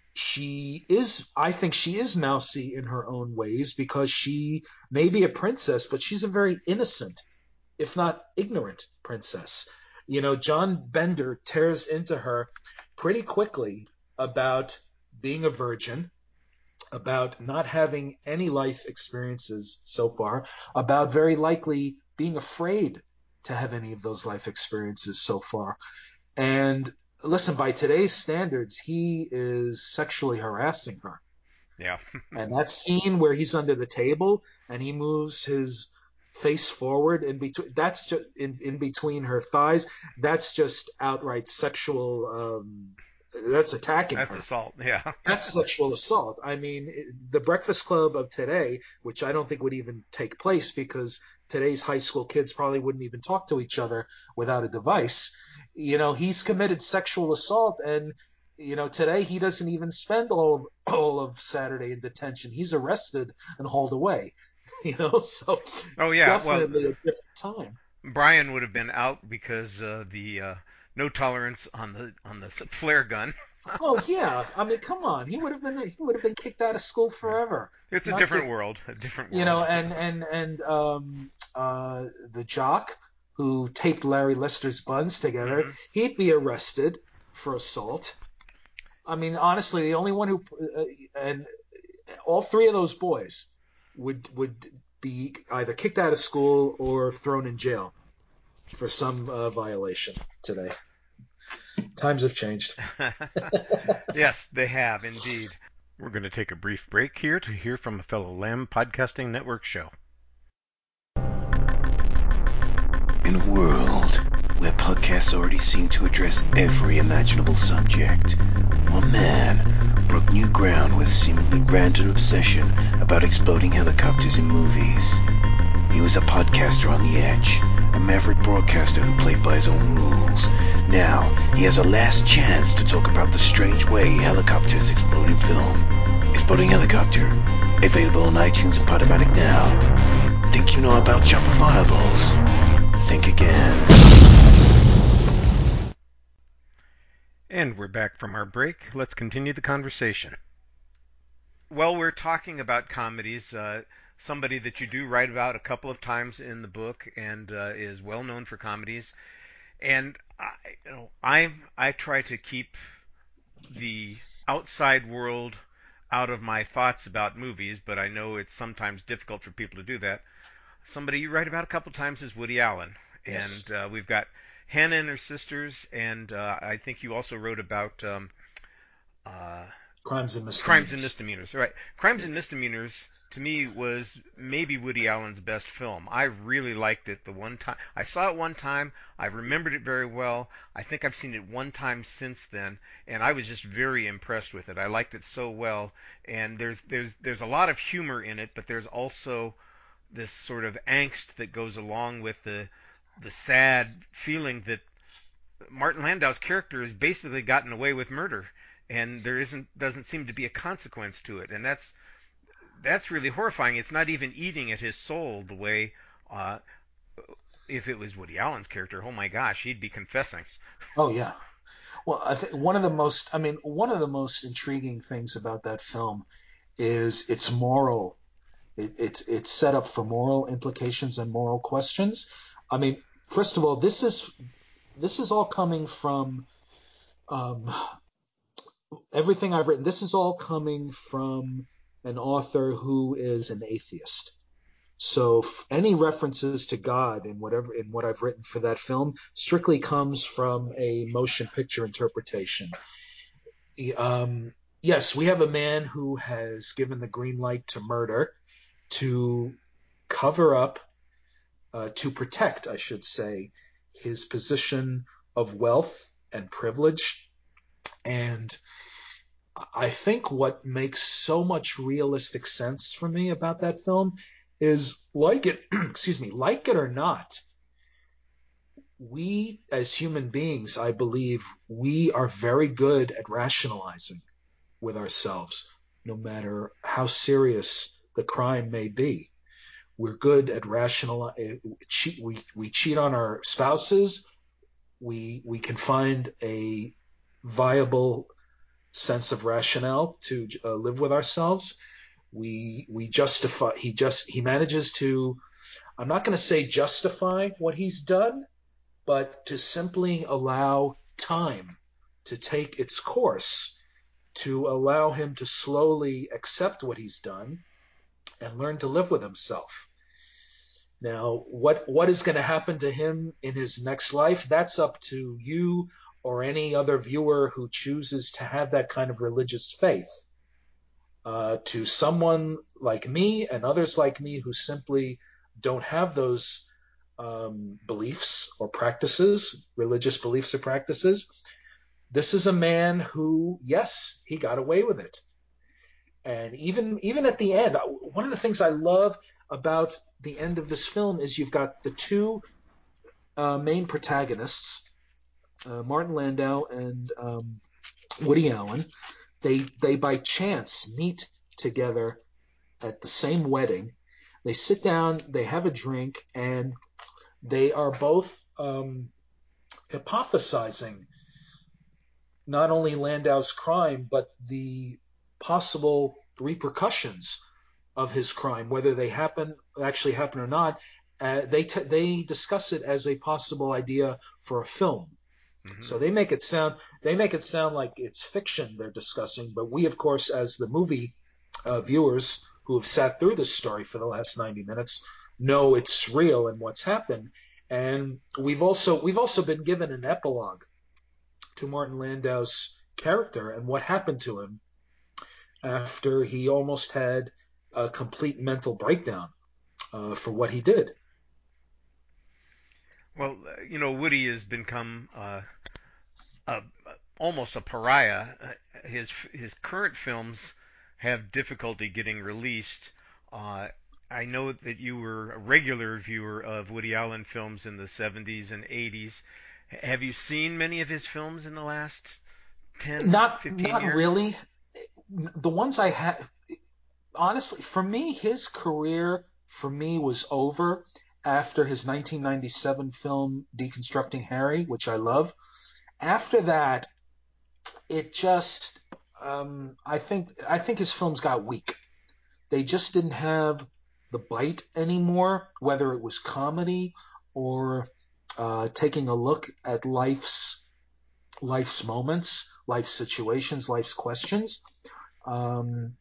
I think she is mousy in her own ways, because she may be a princess, but she's a very innocent, if not ignorant, princess. John Bender tears into her pretty quickly about being a virgin, about not having any life experiences so far, about very likely being afraid to have any of those life experiences so far. And listen, by today's standards, he is sexually harassing her. Yeah. And that scene where he's under the table and he moves his face forward in between, that's just in between her thighs, that's just outright sexual, that's attacking That's her. assault. Yeah. That's sexual assault. I mean, the Breakfast Club of today, which I don't think would even take place, because today's high school kids probably wouldn't even talk to each other without a device. He's committed sexual assault, and today he doesn't even spend all of Saturday in detention. He's arrested and hauled away. So Oh yeah. Well, definitely a different time. Brian would have been out because the no tolerance on the flare gun. Oh yeah, I mean, come on, he would have been kicked out of school Yeah. forever. It's a Not different just world. A different you world. know, the jock who taped Larry Lister's buns together, Hmm. he'd be arrested for assault. I mean, honestly, the only one who and all three of those boys would be either kicked out of school or thrown in jail for some violation today. Times have changed. Yes, they have indeed. We're going to take a brief break here to hear from a fellow Lamb Podcasting Network show. In a world where podcasts already seem to address every imaginable subject, one man broke new ground with a seemingly random obsession about exploding helicopters in movies. He was a podcaster on the edge, a maverick broadcaster who played by his own rules. Now, he has a last chance to talk about the strange way helicopters explode in film. Exploding Helicopter, available on iTunes and Podomatic now. Think you know about chopper fireballs? Think again. And we're back from our break. Let's continue the conversation. Well, we're talking about comedies. Somebody that you do write about a couple of times in the book and is well known for comedies. And I try to keep the outside world out of my thoughts about movies, but I know it's sometimes difficult for people to do that. Somebody you write about a couple of times is Woody Allen. Yes. And we've got Hannah and Her Sisters, and I think you also wrote about Crimes and Misdemeanors. Crimes and Misdemeanors. Right. Crimes and Misdemeanors, to me, was maybe Woody Allen's best film. I really liked it the one time. I saw it one time. I remembered it very well. I think I've seen it one time since then, and I was just very impressed with it. I liked it so well, and there's a lot of humor in it, but there's also this sort of angst that goes along with the sad feeling that Martin Landau's character has basically gotten away with murder, and doesn't seem to be a consequence to it, and that's really horrifying. It's not even eating at his soul the way if it was Woody Allen's character, oh my gosh, he'd be confessing. Oh yeah. Well, I think one of the most intriguing things about that film is its moral. It's set up for moral implications and moral questions. I mean, first of all, this is all coming from everything I've written. This is all coming from an author who is an atheist. So any references to God in what I've written for that film strictly comes from a motion picture interpretation. Yes, we have a man who has given the green light to murder, to cover up, to protect, I should say, his position of wealth and privilege. And I think what makes so much realistic sense for me about that film is, like it or not, we as human beings, I believe, we are very good at rationalizing with ourselves, no matter how serious the crime may be. We're good at rationalizing. We cheat on our spouses. We can find a viable sense of rationale to live with ourselves. We justify. He manages to. I'm not going to say justify what he's done, but to simply allow time to take its course, to allow him to slowly accept what he's done and learn to live with himself. Now, what is going to happen to him in his next life? That's up to you or any other viewer who chooses to have that kind of religious faith. To someone like me and others like me who simply don't have those beliefs or practices, religious beliefs or practices, this is a man who, yes, he got away with it. And even at the end, one of the things I love about the end of this film is you've got the two main protagonists, Martin Landau and Woody Allen. They by chance meet together at the same wedding. They sit down, they have a drink, and they are both hypothesizing not only Landau's crime, but the possible repercussions of his crime, whether they actually happen or not. They discuss it as a possible idea for a film. Mm-hmm. So they make it sound like it's fiction they're discussing, but we, of course, as the movie viewers who have sat through this story for the last 90 minutes, know it's real and what's happened. And we've also been given an epilogue to Martin Landau's character and what happened to him after he almost had a complete mental breakdown for what he did. Well, Woody has become a, almost a pariah. His current films have difficulty getting released. Uh, I know that you were a regular viewer of Woody Allen films in the 70s and 80s. Have you seen many of his films in the last 10, Not 15 years? really. The ones I had, honestly, for me, his career for me was over after his 1997 film Deconstructing Harry, which I love. After that, it just I think his films got weak. They just didn't have the bite anymore, whether it was comedy or taking a look at life's moments, life situations, life's questions. Um,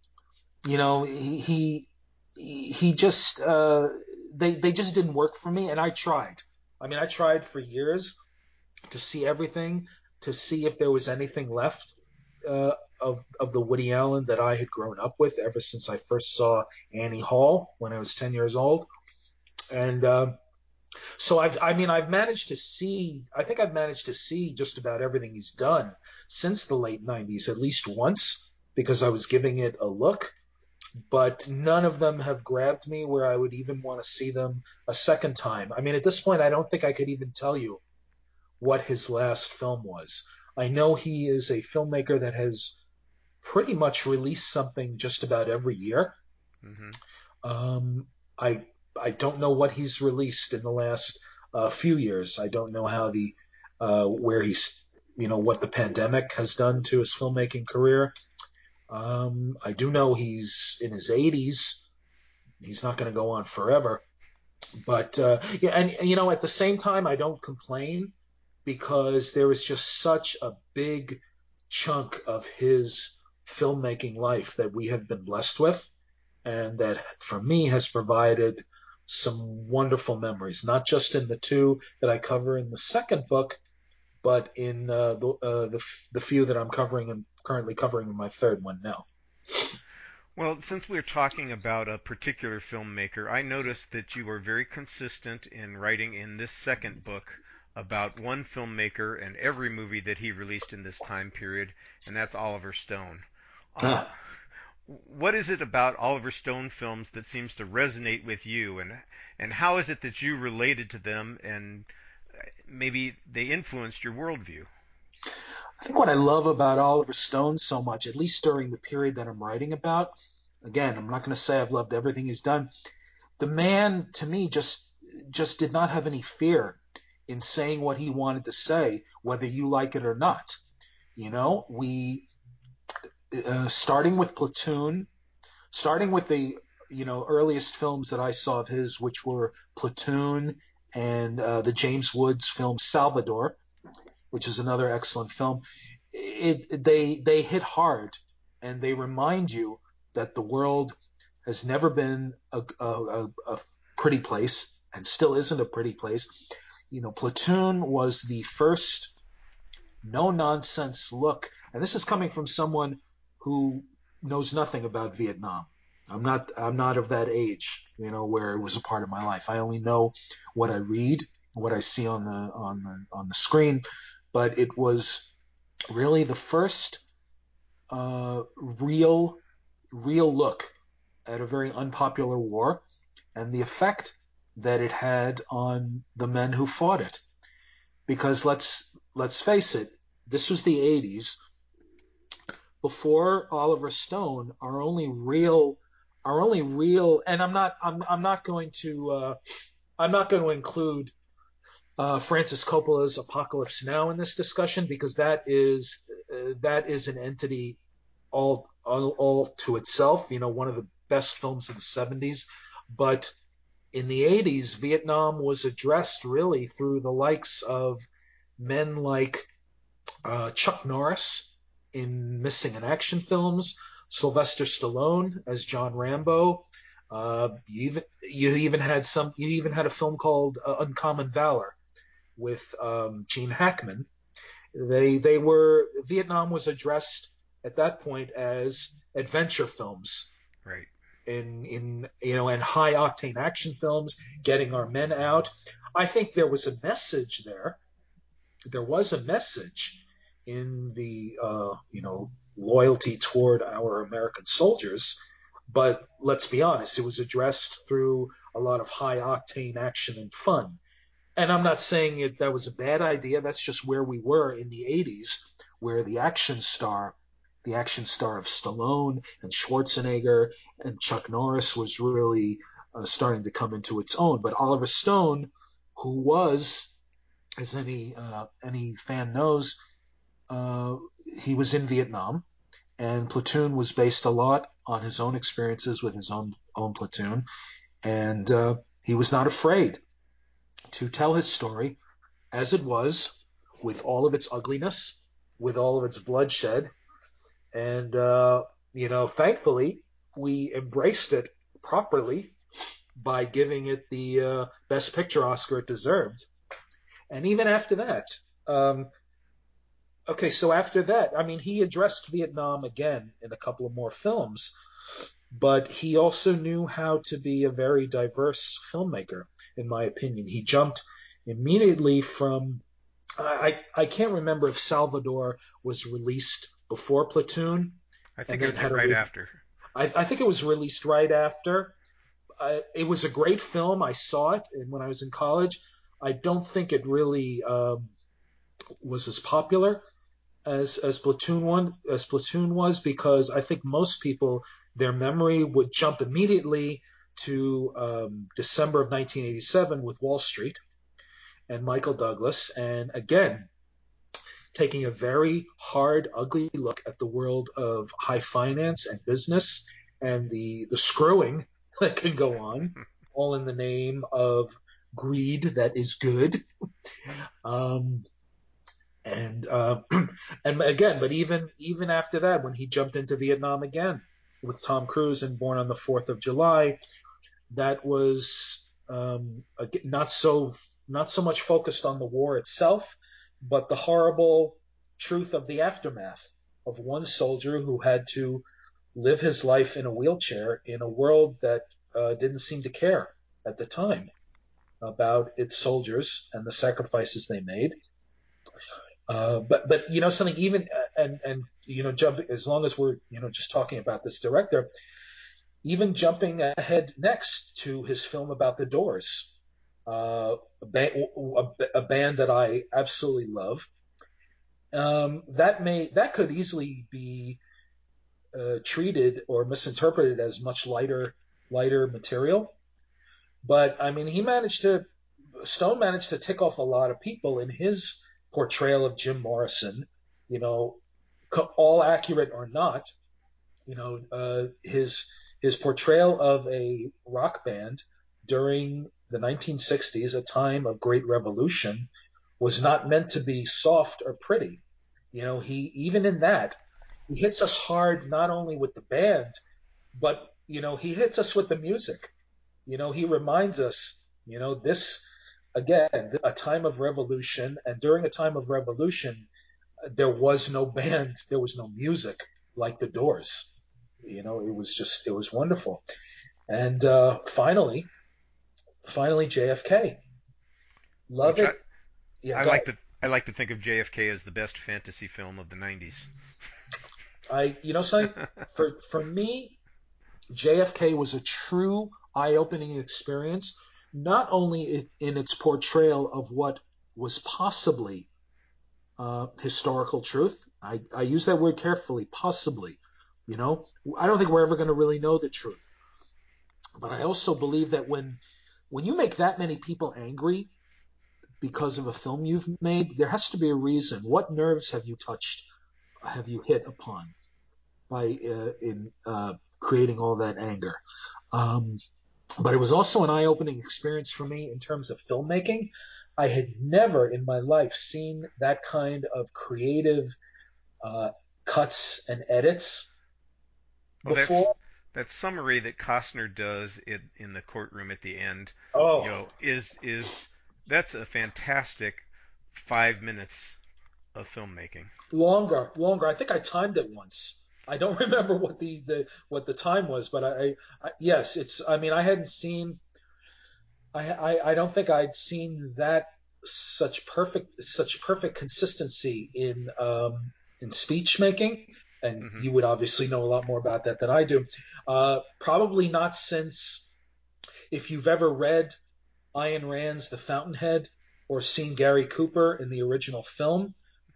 he just they just didn't work for me, and I tried. I mean, I tried for years to see everything, to see if there was anything left uh, of the Woody Allen that I had grown up with ever since I first saw Annie Hall when I was 10 years old. And so I've managed to see, I think I've managed to see just about everything he's done since the late 90s, at least once, because I was giving it a look. But none of them have grabbed me where I would even want to see them a second time. I mean, at this point, I don't think I could even tell you what his last film was. I know he is a filmmaker that has pretty much released something just about every year. Hmm. Um, I I don't know what he's released in the last few years. I don't know how the where he's what the pandemic has done to his filmmaking career. I do know he's in his 80s. He's not going to go on forever. But yeah, and at the same time, I don't complain because there is just such a big chunk of his filmmaking life that we have been blessed with, and that for me has provided some wonderful memories, not just in the two that I cover in the second book, but in the few that I'm covering and currently covering in my third one now. Well, since we're talking about a particular filmmaker, I noticed that you were very consistent in writing in this second book about one filmmaker and every movie that he released in this time period, and that's Oliver Stone. Uh, Ah, what is it about Oliver Stone films that seems to resonate with you, and how is it that you related to them and maybe they influenced your worldview? I think what I love about Oliver Stone so much, at least during the period that I'm writing about, again, I'm not going to say I've loved everything he's done. The man, to me, just did not have any fear in saying what he wanted to say, whether you like it or not. We starting with Platoon, starting with the earliest films that I saw of his, which were Platoon and the James Woods film Salvador, which is another excellent film. They hit hard, and they remind you that the world has never been a pretty place and still isn't a pretty place. Platoon was the first no nonsense look, and this is coming from someone who knows nothing about Vietnam. I'm not of that age, where it was a part of my life. I only know what I read, what I see on the screen, but it was really the first real look at a very unpopular war and the effect that it had on the men who fought it. Because let's face it, this was the 80s. Before Oliver Stone, our only real, and I'm not going to include Francis Coppola's Apocalypse Now in this discussion because that is an entity all to itself. One of the best films of the 70s, but in the 80s, Vietnam was addressed really through the likes of men like Chuck Norris in missing in action films, Sylvester Stallone as John Rambo. You even had a film called Uncommon Valor with Gene Hackman. They were Vietnam was addressed at that point as adventure films. Right. in high octane action films, getting our men out. I think there was a message there. There was a message in the loyalty toward our American soldiers, but let's be honest, it was addressed through a lot of high octane action and fun. And I'm not saying that was a bad idea. That's just where we were in the 80s, where the action star of Stallone and Schwarzenegger and Chuck Norris was really starting to come into its own. But Oliver Stone, who was, as any fan knows, he was in Vietnam, and Platoon was based a lot on his own experiences with his own platoon, and he was not afraid to tell his story as it was, with all of its ugliness, with all of its bloodshed, and thankfully we embraced it properly by giving it the Best Picture Oscar it deserved. And even after that, so after that, I mean, he addressed Vietnam again in a couple of more films, but he also knew how to be a very diverse filmmaker, in my opinion. He jumped immediately from, I can't remember if Salvador was released before Platoon. I think it was right after. I think it was released right after. It was a great film. I saw it when I was in college. I don't think it really was as popular as Platoon was, because I think most people, their memory would jump immediately to December of 1987 with Wall Street and Michael Douglas, and again taking a very hard, ugly look at the world of high finance and business and the screwing that can go on, all in the name of greed that is good. And again, but even after that, when he jumped into Vietnam again with Tom Cruise in Born on the 4th of July, that was not so much focused on the war itself, but the horrible truth of the aftermath of one soldier who had to live his life in a wheelchair in a world that didn't seem to care at the time about its soldiers and the sacrifices they made. But something, even and jump, as long as we're just talking about this director, even jumping ahead next to his film about the Doors, a band that I absolutely love, that could easily be treated or misinterpreted as much lighter material. But I mean, Stone managed to tick off a lot of people in his portrayal of Jim Morrison, all accurate or not. His portrayal of a rock band during the 1960s, a time of great revolution, was not meant to be soft or pretty. He, even in that, he hits us hard, not only with the band, but he hits us with the music. He reminds us, this, again, a time of revolution, and during a time of revolution, there was no band, there was no music like the Doors. It was wonderful. And finally, JFK. Love it. Yeah, I like to think of JFK as the best fantasy film of the 90s. Something, for me, JFK was a true eye-opening experience, not only in its portrayal of what was possibly historical truth. I use that word carefully, possibly. I don't think we're ever going to really know the truth. But I also believe that when you make that many people angry because of a film you've made, there has to be a reason. What nerves have you touched, have you hit upon by creating all that anger? But it was also an eye-opening experience for me in terms of filmmaking. I had never in my life seen that kind of creative cuts and edits before. That summary that Costner does in the courtroom at the end, that's a fantastic 5 minutes of filmmaking. Longer. I think I timed it once. I don't remember what the time was, but yes, it's. I mean, I hadn't seen. I don't think I'd seen that such perfect consistency in speech making, and Hmm. you would obviously know a lot more about that than I do. Probably not since, if you've ever read Ayn Rand's The Fountainhead or seen Gary Cooper in the original film.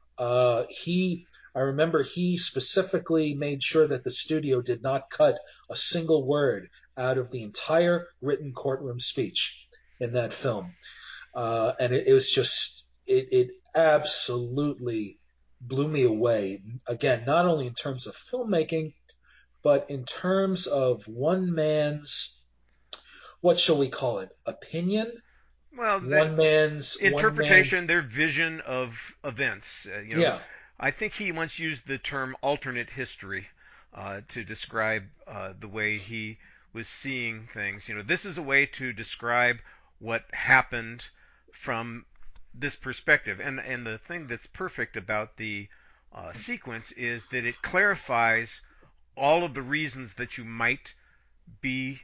He, I remember he specifically made sure that the studio did not cut a single word out of the entire written courtroom speech in that film. And it was just, it absolutely blew me away. Again, not only in terms of filmmaking, but in terms of one man's, what shall we call it, opinion, Well, the one man's, interpretation, their vision of events. yeah. I think he once used the term alternate history to describe the way he was seeing things. This is a way to describe what happened from this perspective. And the thing that's perfect about the sequence is that it clarifies all of the reasons that you might be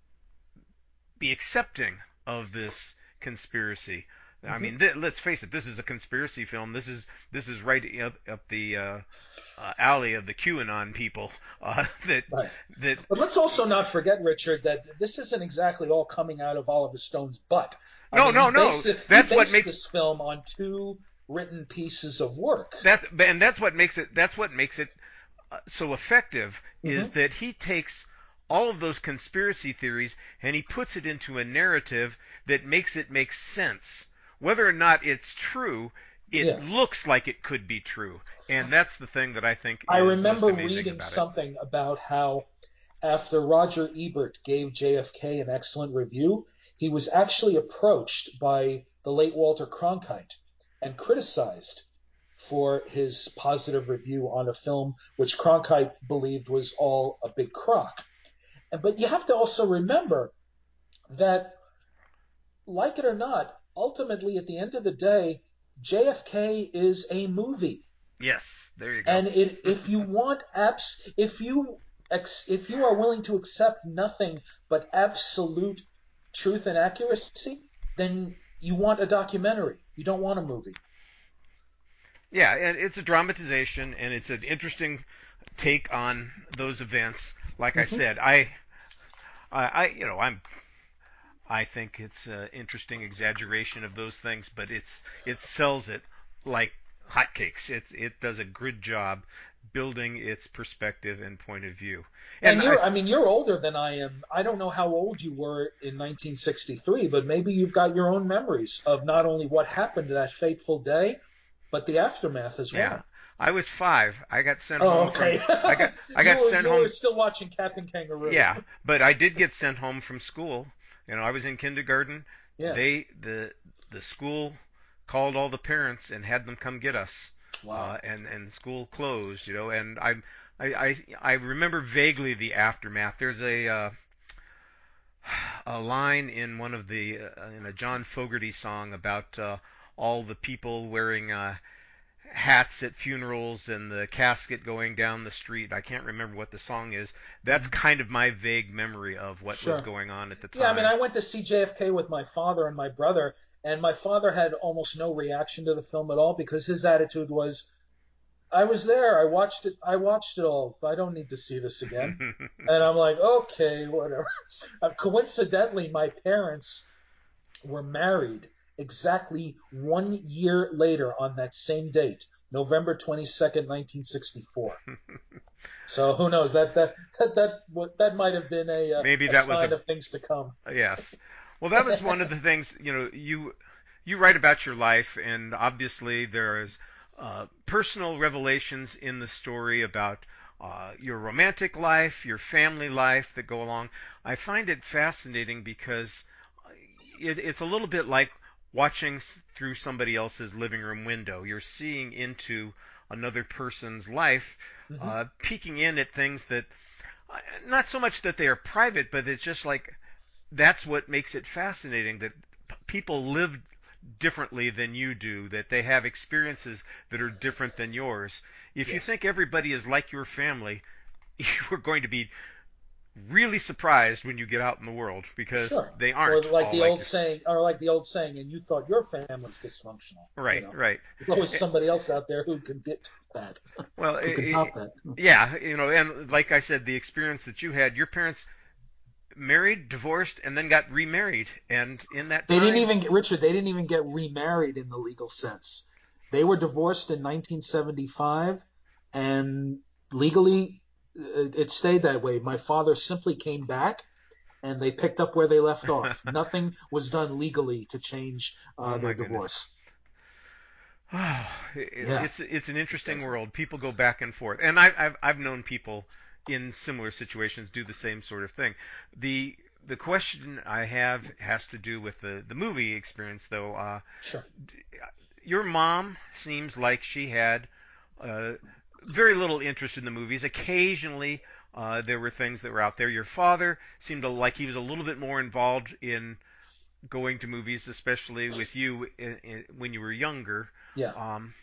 accepting of this conspiracy. I Mm-hmm. mean, let's face it. This is a conspiracy film. This is right up the alley of the QAnon people. That Right. that But let's also not forget, Richard, that this isn't exactly all coming out of Oliver Stone's butt. I no, mean, no, no. he That's what based makes this film on two written pieces of work. and that's what makes it. That's what makes it so effective. Is Hmm. that he takes all of those conspiracy theories and he puts it into a narrative that makes it make sense. Whether or not it's true, it Yeah. looks like it could be true. And that's the thing that I think I is most remember amazing reading about it. something about how after Roger Ebert gave JFK an excellent review, he was actually approached by the late Walter Cronkite and criticized for his positive review on a film which Cronkite believed was all a big crock. But you have to also remember that, like it or not, ultimately at the end of the day, JFK is a movie. Yes, there you go. And if you want if you are willing to accept nothing but absolute truth and accuracy, then you want a documentary. You don't want a movie. Yeah, and it's a dramatization and it's an interesting take on those events. Like I Hmm. said, I think it's an interesting exaggeration of those things, but it sells it like hotcakes. It does a good job building its perspective and point of view. And And I mean, you're older than I am. I don't know how old you were in 1963, but maybe you've got your own memories of not only what happened that fateful day, but the aftermath as yeah, well. I was 5. I got sent Oh, home from okay. I got sent You were home. still watching Captain Kangaroo. Yeah, but I did get sent home from school. I was in kindergarten. Yeah. The school called all the parents and had them come get us. Wow. And school closed. And I remember vaguely the aftermath. There's a line in one of the in a John Fogerty song about all the people wearing hats at funerals and the casket going down the street. I can't remember what the song is. That's Mhm. kind of my vague memory of what was Sure. going on at the Yeah, I mean, time. I went to see JFK with my father and my brother, and my father had almost no reaction to the film at all because his attitude was, I was there, I watched it all. I don't need to see this again. And I'm like, okay, whatever. Coincidentally, my parents were married exactly 1 year later on that same date, November 22nd, 1964. So who knows? That might have been Maybe a that was sign a of things to come. yes. Well, that was one of the things, you write about your life, and obviously there is personal revelations in the story about your romantic life, your family life that go along. I find it fascinating because it's a little bit like watching through somebody else's living room window. You're seeing into another person's life, Hmm. peeking in at things that, not so much that they are private, but it's just like that's what makes it fascinating that people live differently than you do, that they have experiences that are different than yours. If you Yes. think everybody is like your family, you are going to be really surprised when you get out in the world, because Sure. they Or aren't like all the like old this. saying, and you thought your family's dysfunctional. Right, right. There's always Eh, somebody else out there who can get that, Well, who can top that. yeah, and like I said, the experience that you had, your parents married, divorced, and then got remarried, and in that They didn't time, even Richard. They didn't even get remarried in the legal sense. They were divorced in 1975, and legally, it stayed that way. My father simply came back, and they picked up where they left off. Nothing was done legally to change oh my their goodness. divorce. Oh, Yeah, it's an interesting exactly. world. People go back and forth, and I've known people in similar situations do the same sort of thing. The question I have has to do with the movie experience, though. Sure. Your mom seems like she had uh, very little interest in the movies. Occasionally, there were things that were out there. Your father seemed to like he was a little bit more involved in going to movies, especially with you when you were younger. Yeah. Um,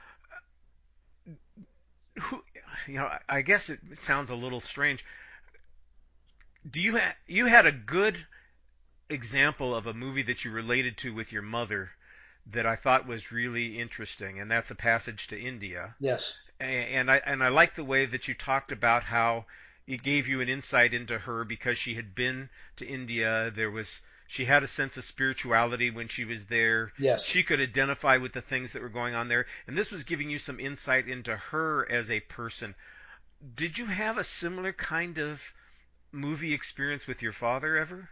who, I guess it sounds a little strange. Do you had a good example of a movie that you related to with your mother that I thought was really interesting, and that's A Passage to India. Yes. And I like the way that you talked about how it gave you an insight into her because she had been to India. She had a sense of spirituality when she was there. Yes. She could identify with the things that were going on there, and this was giving you some insight into her as a person. Did you have a similar kind of movie experience with your father ever?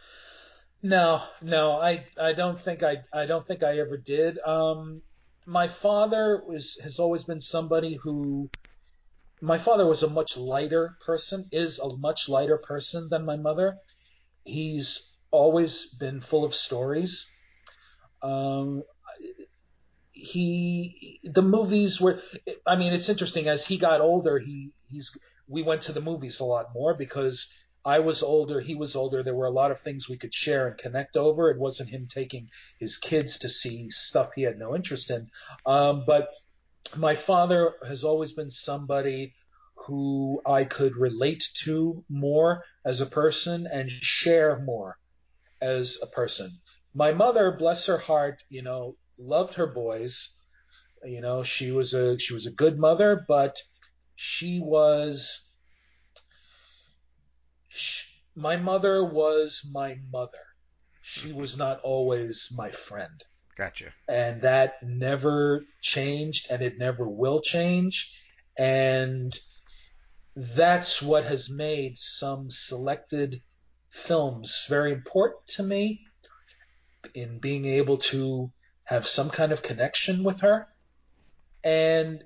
No, I don't think I ever did. My father has always been somebody who my father was a much lighter person, is a much lighter person than my mother. He's always been full of stories. Um, the movies were, I mean, it's interesting. As he got older, we went to the movies a lot more because I was older, he was older. There were a lot of things we could share and connect over. It wasn't him taking his kids to see stuff he had no interest in. But my father has always been somebody who I could relate to more as a person and share more as a person. My mother, bless her heart, loved her boys. She was a good mother, but she was my mother was my mother. She Hmm. was not always my friend. Gotcha. And that never changed and it never will change. And that's what has made some selected films very important to me in being able to have some kind of connection with her. And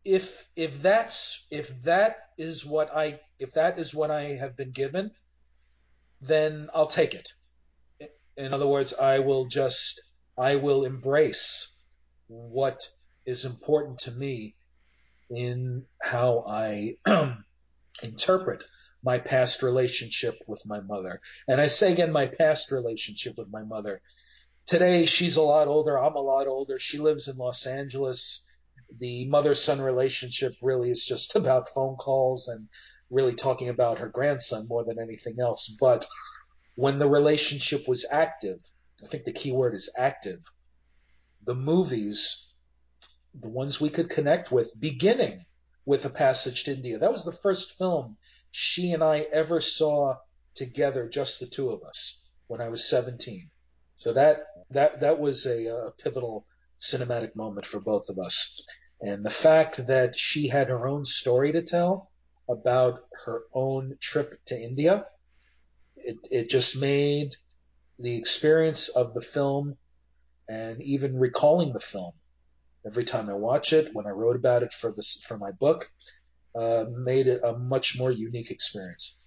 if that is what I have been given, then I'll take it. In other words, I will embrace what is important to me in how I interpret my past relationship with my mother. And I say again, my past relationship with my mother. Today, she's a lot older. I'm a lot older. She lives in Los Angeles. The mother-son relationship really is just about phone calls and really talking about her grandson more than anything else. But when the relationship was active, I think the key word is active, the movies, the ones we could connect with, beginning with A Passage to India. That was the first film she and I ever saw together, just the two of us, when I was 17. So that was a pivotal cinematic moment for both of us. And the fact that she had her own story to tell about her own trip to India, it just made the experience of the film and even recalling the film every time I watch it, when I wrote about it for my book, made it a much more unique experience.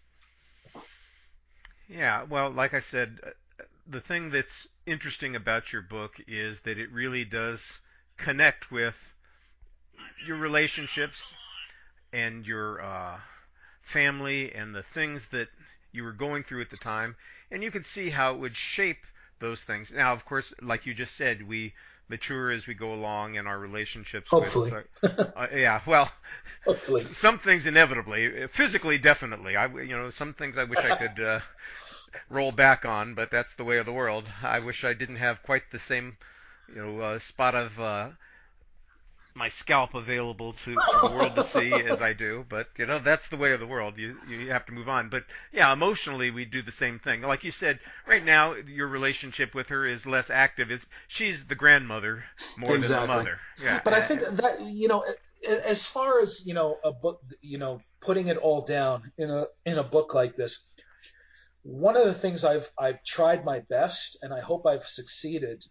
Yeah, well, like I said, the thing that's interesting about your book is that it really does connect with your relationships and your family and the things that you were going through at the time, and you can see how it would shape those things. Now, of course, like you just said, we mature as we go along in our relationships Hopefully. with. Yeah, well, Hopefully. some things inevitably, physically definitely. Some things I wish I could roll back on, but that's the way of the world. I wish I didn't have quite the same, spot of my scalp available to the world to see as I do, but that's the way of the world. You have to move on. But yeah, emotionally we do the same thing. Like you said, right now your relationship with her is less active. She's the grandmother more than the mother. Yeah. But I think that as far as a book, putting it all down in a book like this, one of the things I've tried my best, and I hope I've succeeded,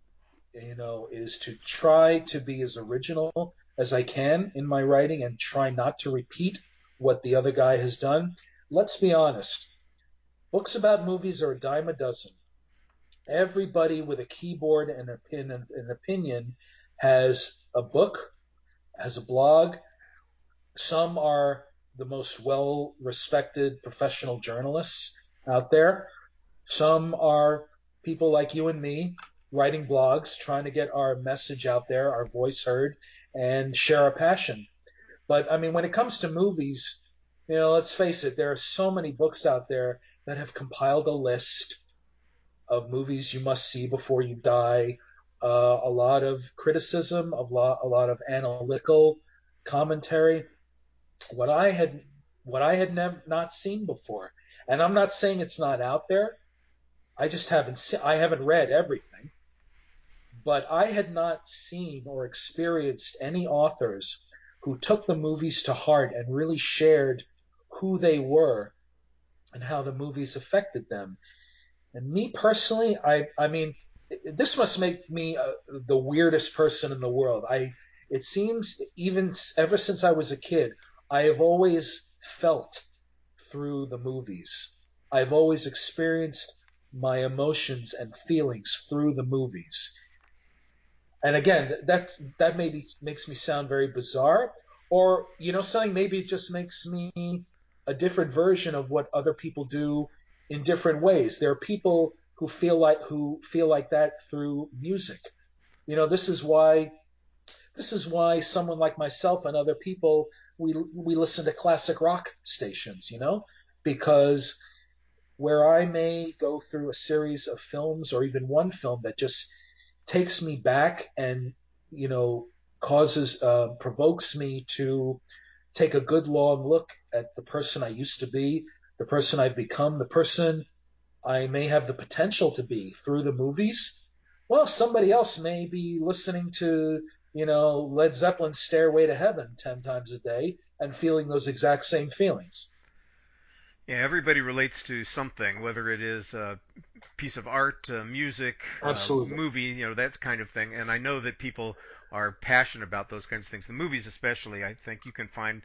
is to try to be as original as I can in my writing and try not to repeat what the other guy has done. Let's be honest. Books about movies are a dime a dozen. Everybody with a keyboard and an opinion has a book, has a blog. Some are the most well-respected professional journalists out there. Some are people like you and me writing blogs, trying to get our message out there, our voice heard, and share our passion. But I mean, when it comes to movies, let's face it, there are so many books out there that have compiled a list of movies you must see before you die. A lot of criticism, a lot of analytical commentary. What I had not seen before, and I'm not saying it's not out there. I just I haven't read everything. But I had not seen or experienced any authors who took the movies to heart and really shared who they were and how the movies affected them. And me personally, I mean, this must make me the weirdest person in the world. It seems even ever since I was a kid, I have always felt through the movies. I've always experienced my emotions and feelings through the movies. And again, that maybe makes me sound very bizarre, or something. Maybe it just makes me a different version of what other people do in different ways. There are people who feel like that through music. This is why someone like myself and other people we listen to classic rock stations. Because where I may go through a series of films or even one film that just takes me back and provokes me to take a good long look at the person I used to be, the person I've become, the person I may have the potential to be through the movies. Well, somebody else may be listening to Led Zeppelin's Stairway to Heaven 10 times a day and feeling those exact same feelings. Yeah, everybody relates to something, whether it is a piece of art, music, movie, that kind of thing. And I know that people are passionate about those kinds of things. The movies especially, I think you can find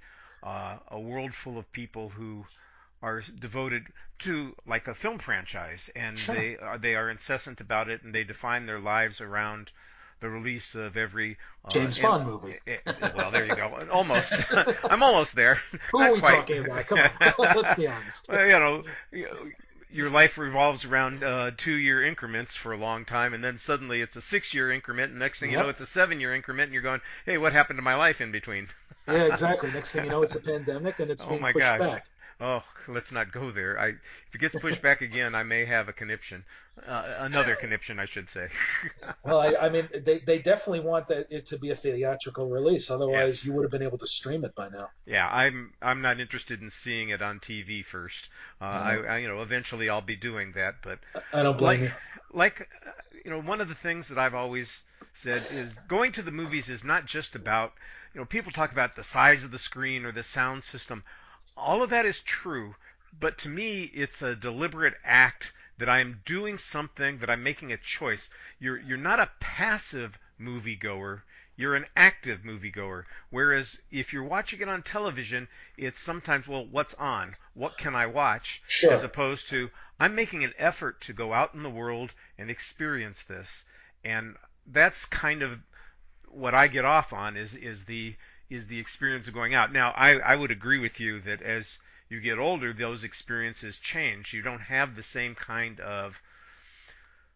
a world full of people who are devoted to like a film franchise, and Sure. they are incessant about it, and they define their lives around the release of every James Bond movie. Well, there you go. Almost. I'm almost there. Who Not are we quite. talking about? Come on, let's be honest. Well, your life revolves around 2-year increments for a long time, and then suddenly it's a 6-year increment, and next thing you know, it's a 7-year increment, and you're going, hey, what happened to my life in between? Yeah, exactly. Next thing you know, it's a pandemic, and it's being pushed back. Oh, let's not go there. If it gets pushed back again, I may have a conniption. Another conniption, I should say. Well, I mean, they definitely want it to be a theatrical release. Otherwise, you would have been able to stream it by now. Yeah, I'm not interested in seeing it on TV first. Eventually I'll be doing that, but I don't blame you. One of the things that I've always said is going to the movies is not just about, people talk about the size of the screen or the sound system. All of that is true, but to me, it's a deliberate act that I'm doing something, that I'm making a choice. You're not a passive moviegoer. You're an active moviegoer. Whereas if you're watching it on television, it's sometimes, well, what's on? What can I watch? Sure. As opposed to, I'm making an effort to go out in the world and experience this. And that's kind of what I get off on is the experience of going out. Now, I would agree with you that as you get older, those experiences change. You don't have the same kind of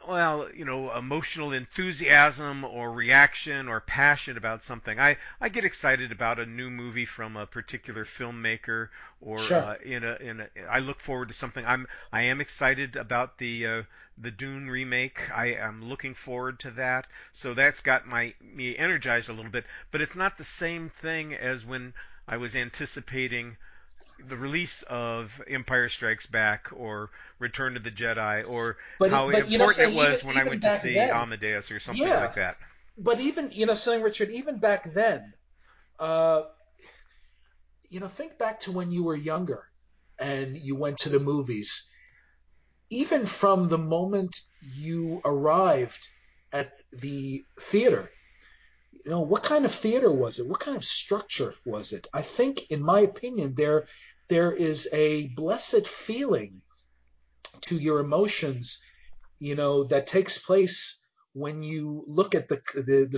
well, emotional enthusiasm or reaction or passion about something. I get excited about a new movie from a particular filmmaker, or Sure. I look forward to something. I am excited about the Dune remake. I am looking forward to that. So that's got me energized a little bit, but it's not the same thing as when I was anticipating the release of Empire Strikes Back or Return of the Jedi, or how But important say it was when I even went to back see then, Amadeus or something like yeah. that. But even saying Richard, even back then, uh, think back to when you were younger and you went to the movies. Even from the moment you arrived at the theater, what kind of theater was it? What kind of structure was it? I think, in my opinion, there is a blessed feeling to your emotions, that takes place when you look at the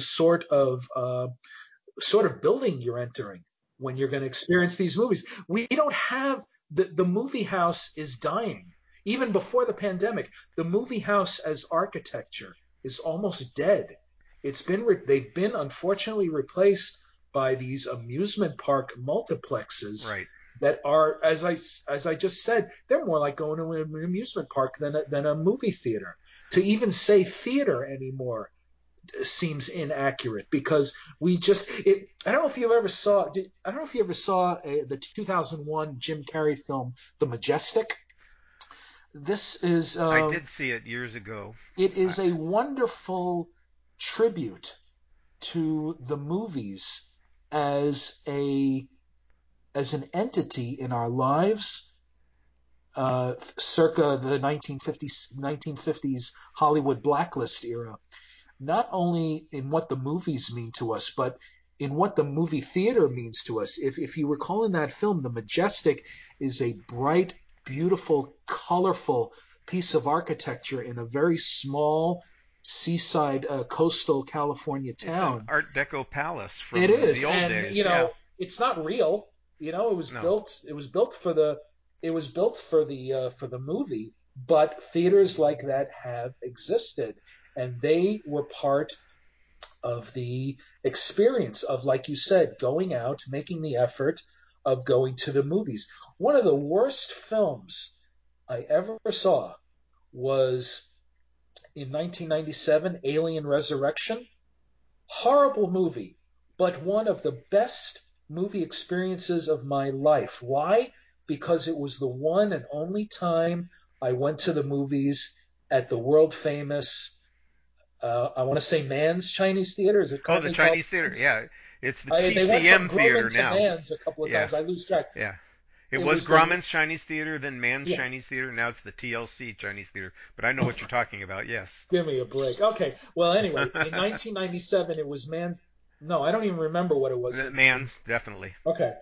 sort of building you're entering when you're going to experience these movies. We don't have the movie house is dying. Even before the pandemic, the movie house as architecture is almost dead. They've been unfortunately replaced by these amusement park multiplexes Right. that are, as I just said, they're more like going to an amusement park than a movie theater. To even say theater anymore seems inaccurate because I don't know if you ever saw the 2001 Jim Carrey film The Majestic. This is I did see it years ago. it is a wonderful tribute to the movies as an entity in our lives, circa the 1950s Hollywood blacklist era. Not only in what the movies mean to us, but in what the movie theater means to us. If you recall in that film, The Majestic is a bright, beautiful, colorful piece of architecture in a very small seaside coastal California It's an town. Art Deco palace It from is, the old and days. Yeah. it's not real. It was No. built for the movie, but theaters like that have existed, and they were part of the experience of, like you said, going out, making the effort of going to the movies. One of the worst films I ever saw was in 1997, Alien Resurrection. Horrible movie, but one of the best movie experiences of my life. Why? Because it was the one and only time I went to the movies at the world famous, I want to say Mann's Chinese Theater. Is it Oh, the currently called Chinese theater. Mann's? Yeah. It's the They went from TCM theater Grauman to now. Mann's a couple of Yeah. times. I lose track. Yeah. It It was was the Grauman's Chinese Theater, then Mann's Yeah. Chinese Theater. Now it's the TLC Chinese Theater. But I know what you're talking about. Yes. Give me a break. Okay. Well, anyway, in 1997, it was Mann's. No, I don't even remember what it was. Mann's, definitely. Okay.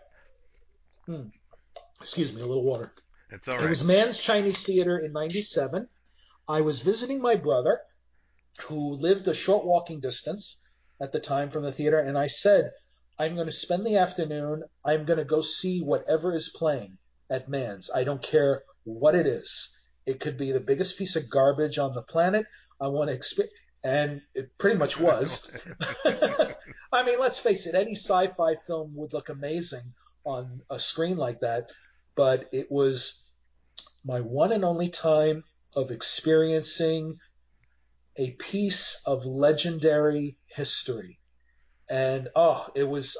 Excuse me, a little water. It's all It right. was Mann's Chinese Theater in 97. I was visiting my brother, who lived a short walking distance at the time from the theater, and I said, I'm going to spend the afternoon, I'm going to go see whatever is playing at Mann's. I don't care what it is. It could be the biggest piece of garbage on the planet. I want to experience, and it pretty much was. I mean, let's face it, any sci-fi film would look amazing on a screen like that, but it was my one and only time of experiencing a piece of legendary history. And it was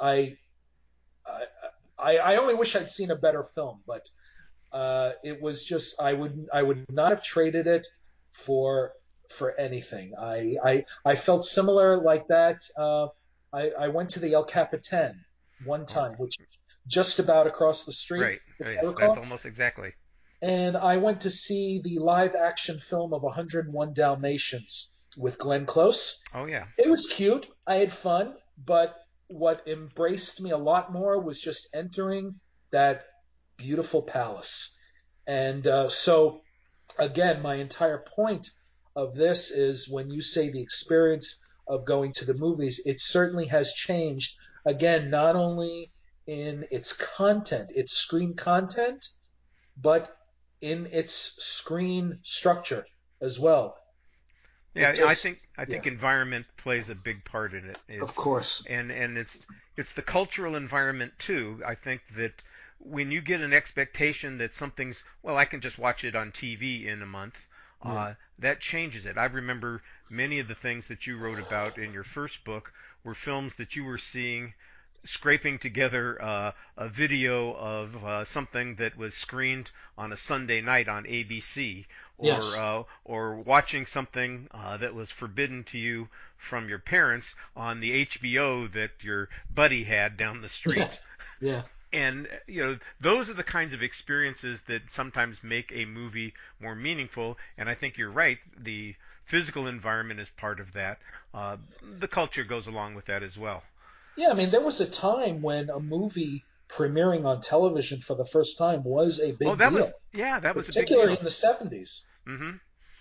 I only wish I'd seen a better film, but it was just I would not have traded it for anything. I felt similar like that. I went to the El Capitan one time, which is just about across the street. Right. if I Yes, recall. that's almost exactly. And I went to see the live action film of 101 Dalmatians with Glenn Close. Oh yeah. It was cute. I had fun, but what embraced me a lot more was just entering that beautiful palace. And so, again, my entire point of this is when you say the experience of going to the movies, it certainly has changed. Again, not only in its content, its screen content, but in its screen structure as well. Yeah, just, I yeah, think environment plays a big part in it. of course. And it's the cultural environment too. I think that when you get an expectation that something's, well, I can just watch it on TV in a month, Yeah. that changes it. I remember many of the things that you wrote about in your first book were films that you were seeing, scraping together a video of something that was screened on a Sunday night on ABC, Yes. or watching something that was forbidden to you from your parents on the HBO that your buddy had down the Yeah. street. Yeah. And those are the kinds of experiences that sometimes make a movie more meaningful. And I think you're right. The physical environment is part of that. The culture goes along with that as well. Yeah, I mean, there was a time when a movie premiering on television for the first time was a Oh, big deal, that was a big particularly deal. in the 70s. Hmm.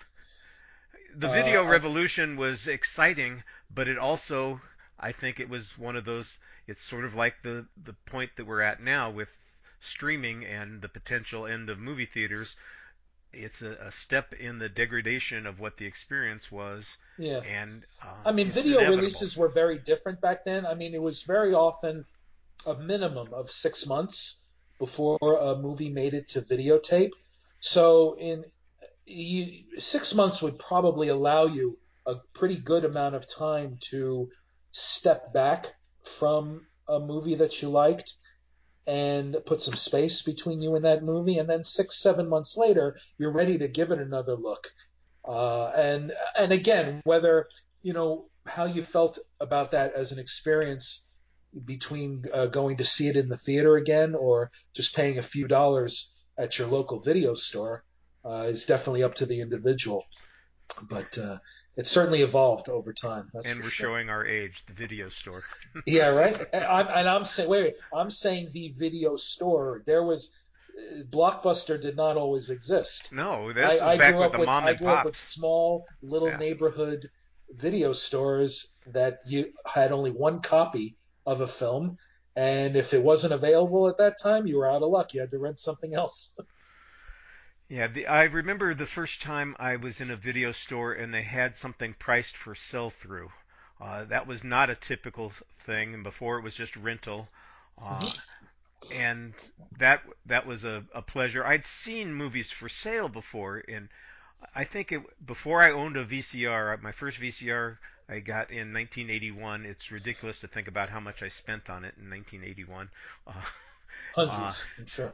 The Uh, video I, revolution was exciting, but it also, I think it was one of those. It's sort of like the point that we're at now with streaming and the potential end of movie theaters. It's a step in the degradation of what the experience was, yeah. and I mean, it's video inevitable. releases were very different back then. I mean, it was very often a minimum of 6 months before a movie made it to videotape. So 6 months would probably allow you a pretty good amount of time to step back from a movie that you liked and put some space between you and that movie. And then 6, 7 months later, you're ready to give it another look. And again, whether how you felt about that as an experience between going to see it in the theater again or just paying a few dollars at your local video store is definitely up to the individual. But it certainly evolved over time. That's And for we're sure. showing our age, the video store. Yeah, right. I'm saying, wait, I'm saying the video store. There was Blockbuster did not always exist. No, I, this was I back grew with up the with mom I and grew up with pops. small little Yeah. neighborhood video stores that you had only one copy of a film, and if it wasn't available at that time, you were out of luck. You had to rent something else. Yeah, I remember the first time I was in a video store and they had something priced for sell-through. That was not a typical thing, and before it was just rental. Uh, and that was a pleasure. I'd seen movies for sale before, and I think before I owned a VCR, my first VCR I got in 1981. It's ridiculous to think about how much I spent on it in 1981. Uh, uh, Hundreds, I'm sure.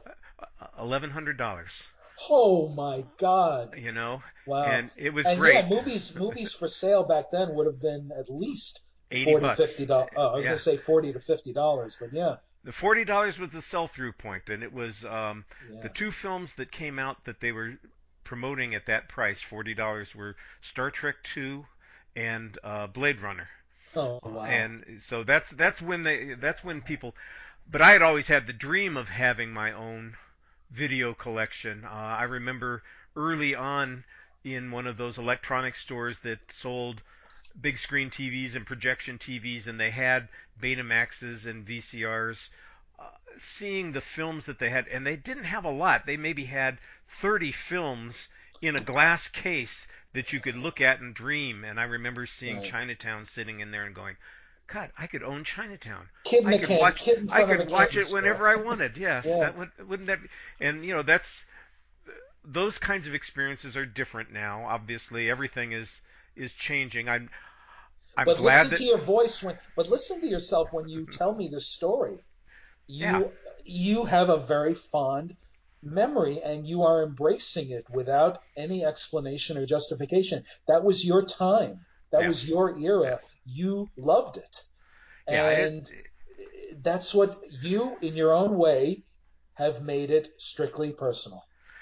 $1,100. Oh my God! You know, Wow. and it was And yeah, great. movies for sale back then would have been at least 80 40, bucks. $50. Oh, I was gonna Yeah. say $40 to $50, but yeah, The $40 was the sell-through point, and it was the yeah. two films that came out that they were promoting at that price, $40, were Star Trek II and Blade Runner. Oh wow. And so that's when people. But I had always had the dream of having my own video collection. I remember early on in one of those electronic stores that sold big screen TVs and projection TVs, and they had Betamaxes and VCRs. Seeing the films that they had, and they didn't have a lot. They maybe had 30 films in a glass case that you could look at and dream. And I remember seeing Right. Chinatown sitting in there and going, God, I could own Chinatown. Kid in I front of a could watch candy it whenever store. I wanted. Yes, Yeah. wouldn't that be, and that's those kinds of experiences are different now. Obviously, everything is changing. I'm But glad listen that to your voice but listen to yourself when you tell me this story. yeah, You have a very fond memory and you are embracing it without any explanation or justification. That was your time. That yeah, was your yeah, era. You loved it. yeah. And that's what you, in your own way, have made it strictly personal.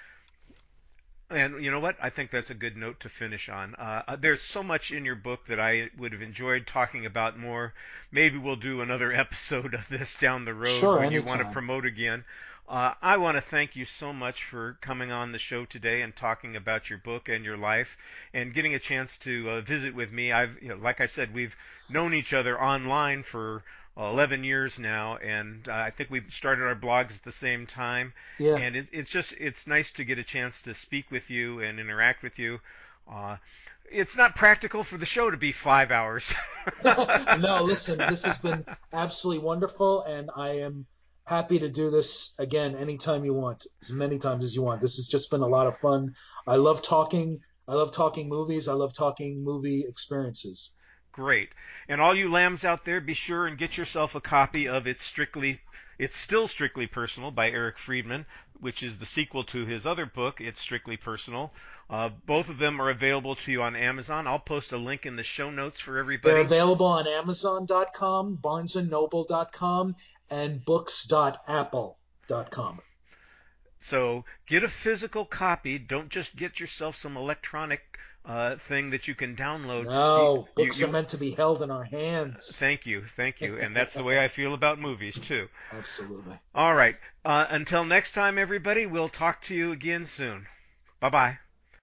And you know what? I think that's a good note to finish on. There's so much in your book that I would have enjoyed talking about more. Maybe we'll do another episode of this down the road Sure, when you want to anytime. promote again. I want to thank you so much for coming on the show today and talking about your book and your life and getting a chance to visit with me. Like I said, we've known each other online for 11 years now, and I think we started our blogs at the same time. Yeah. And it's nice to get a chance to speak with you and interact with you. It's not practical for the show to be 5 hours. No, listen, this has been absolutely wonderful, and I am happy to do this again anytime you want, as many times as you want. This has just been a lot of fun. I love talking. I love talking movies. I love talking movie experiences. Great. And all you lambs out there, be sure and get yourself a copy of It's Still Strictly Personal by Eric Friedman, which is the sequel to his other book, It's Strictly Personal. Both of them are available to you on Amazon. I'll post a link in the show notes for everybody. They're available on Amazon.com, BarnesandNoble.com, and Books.apple.com. So get a physical copy. Don't just get yourself some electronic thing that you can download. No, books are meant to be held in our hands. Thank you. And that's the way I feel about movies, too. Absolutely. All right. Until next time, everybody, we'll talk to you again soon. Bye-bye.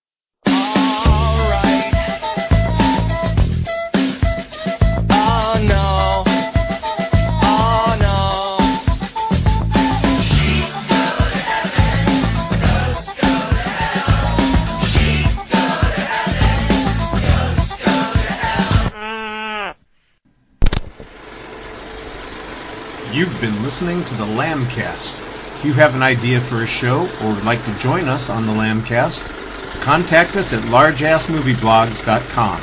You've been listening to the Lambcast. If you have an idea for a show or would like to join us on the Lambcast, contact us at largeassmovieblogs.com.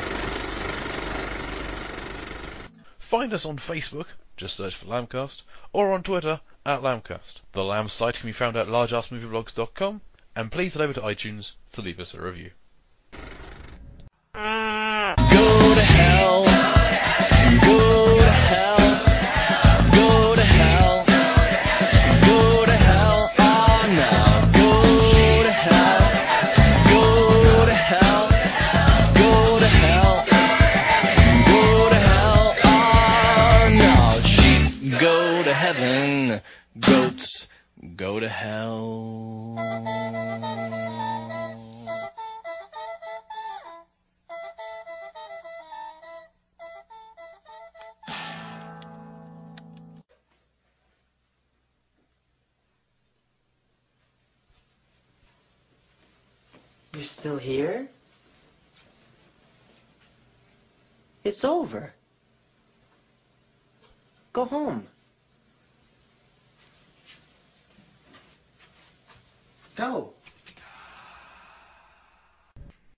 Find us on Facebook, just search for Lambcast, or on Twitter at Lambcast. The Lamb site can be found at largeassmovieblogs.com, and please head over to iTunes to leave us a review. Go to hell. Go to hell. Go to hell. Go to hell. Oh no. Go to hell. Go to hell. Go to hell. Go to hell. Oh no. Sheep go to heaven. Goats go to hell. You're still here? It's over. Go home. Go.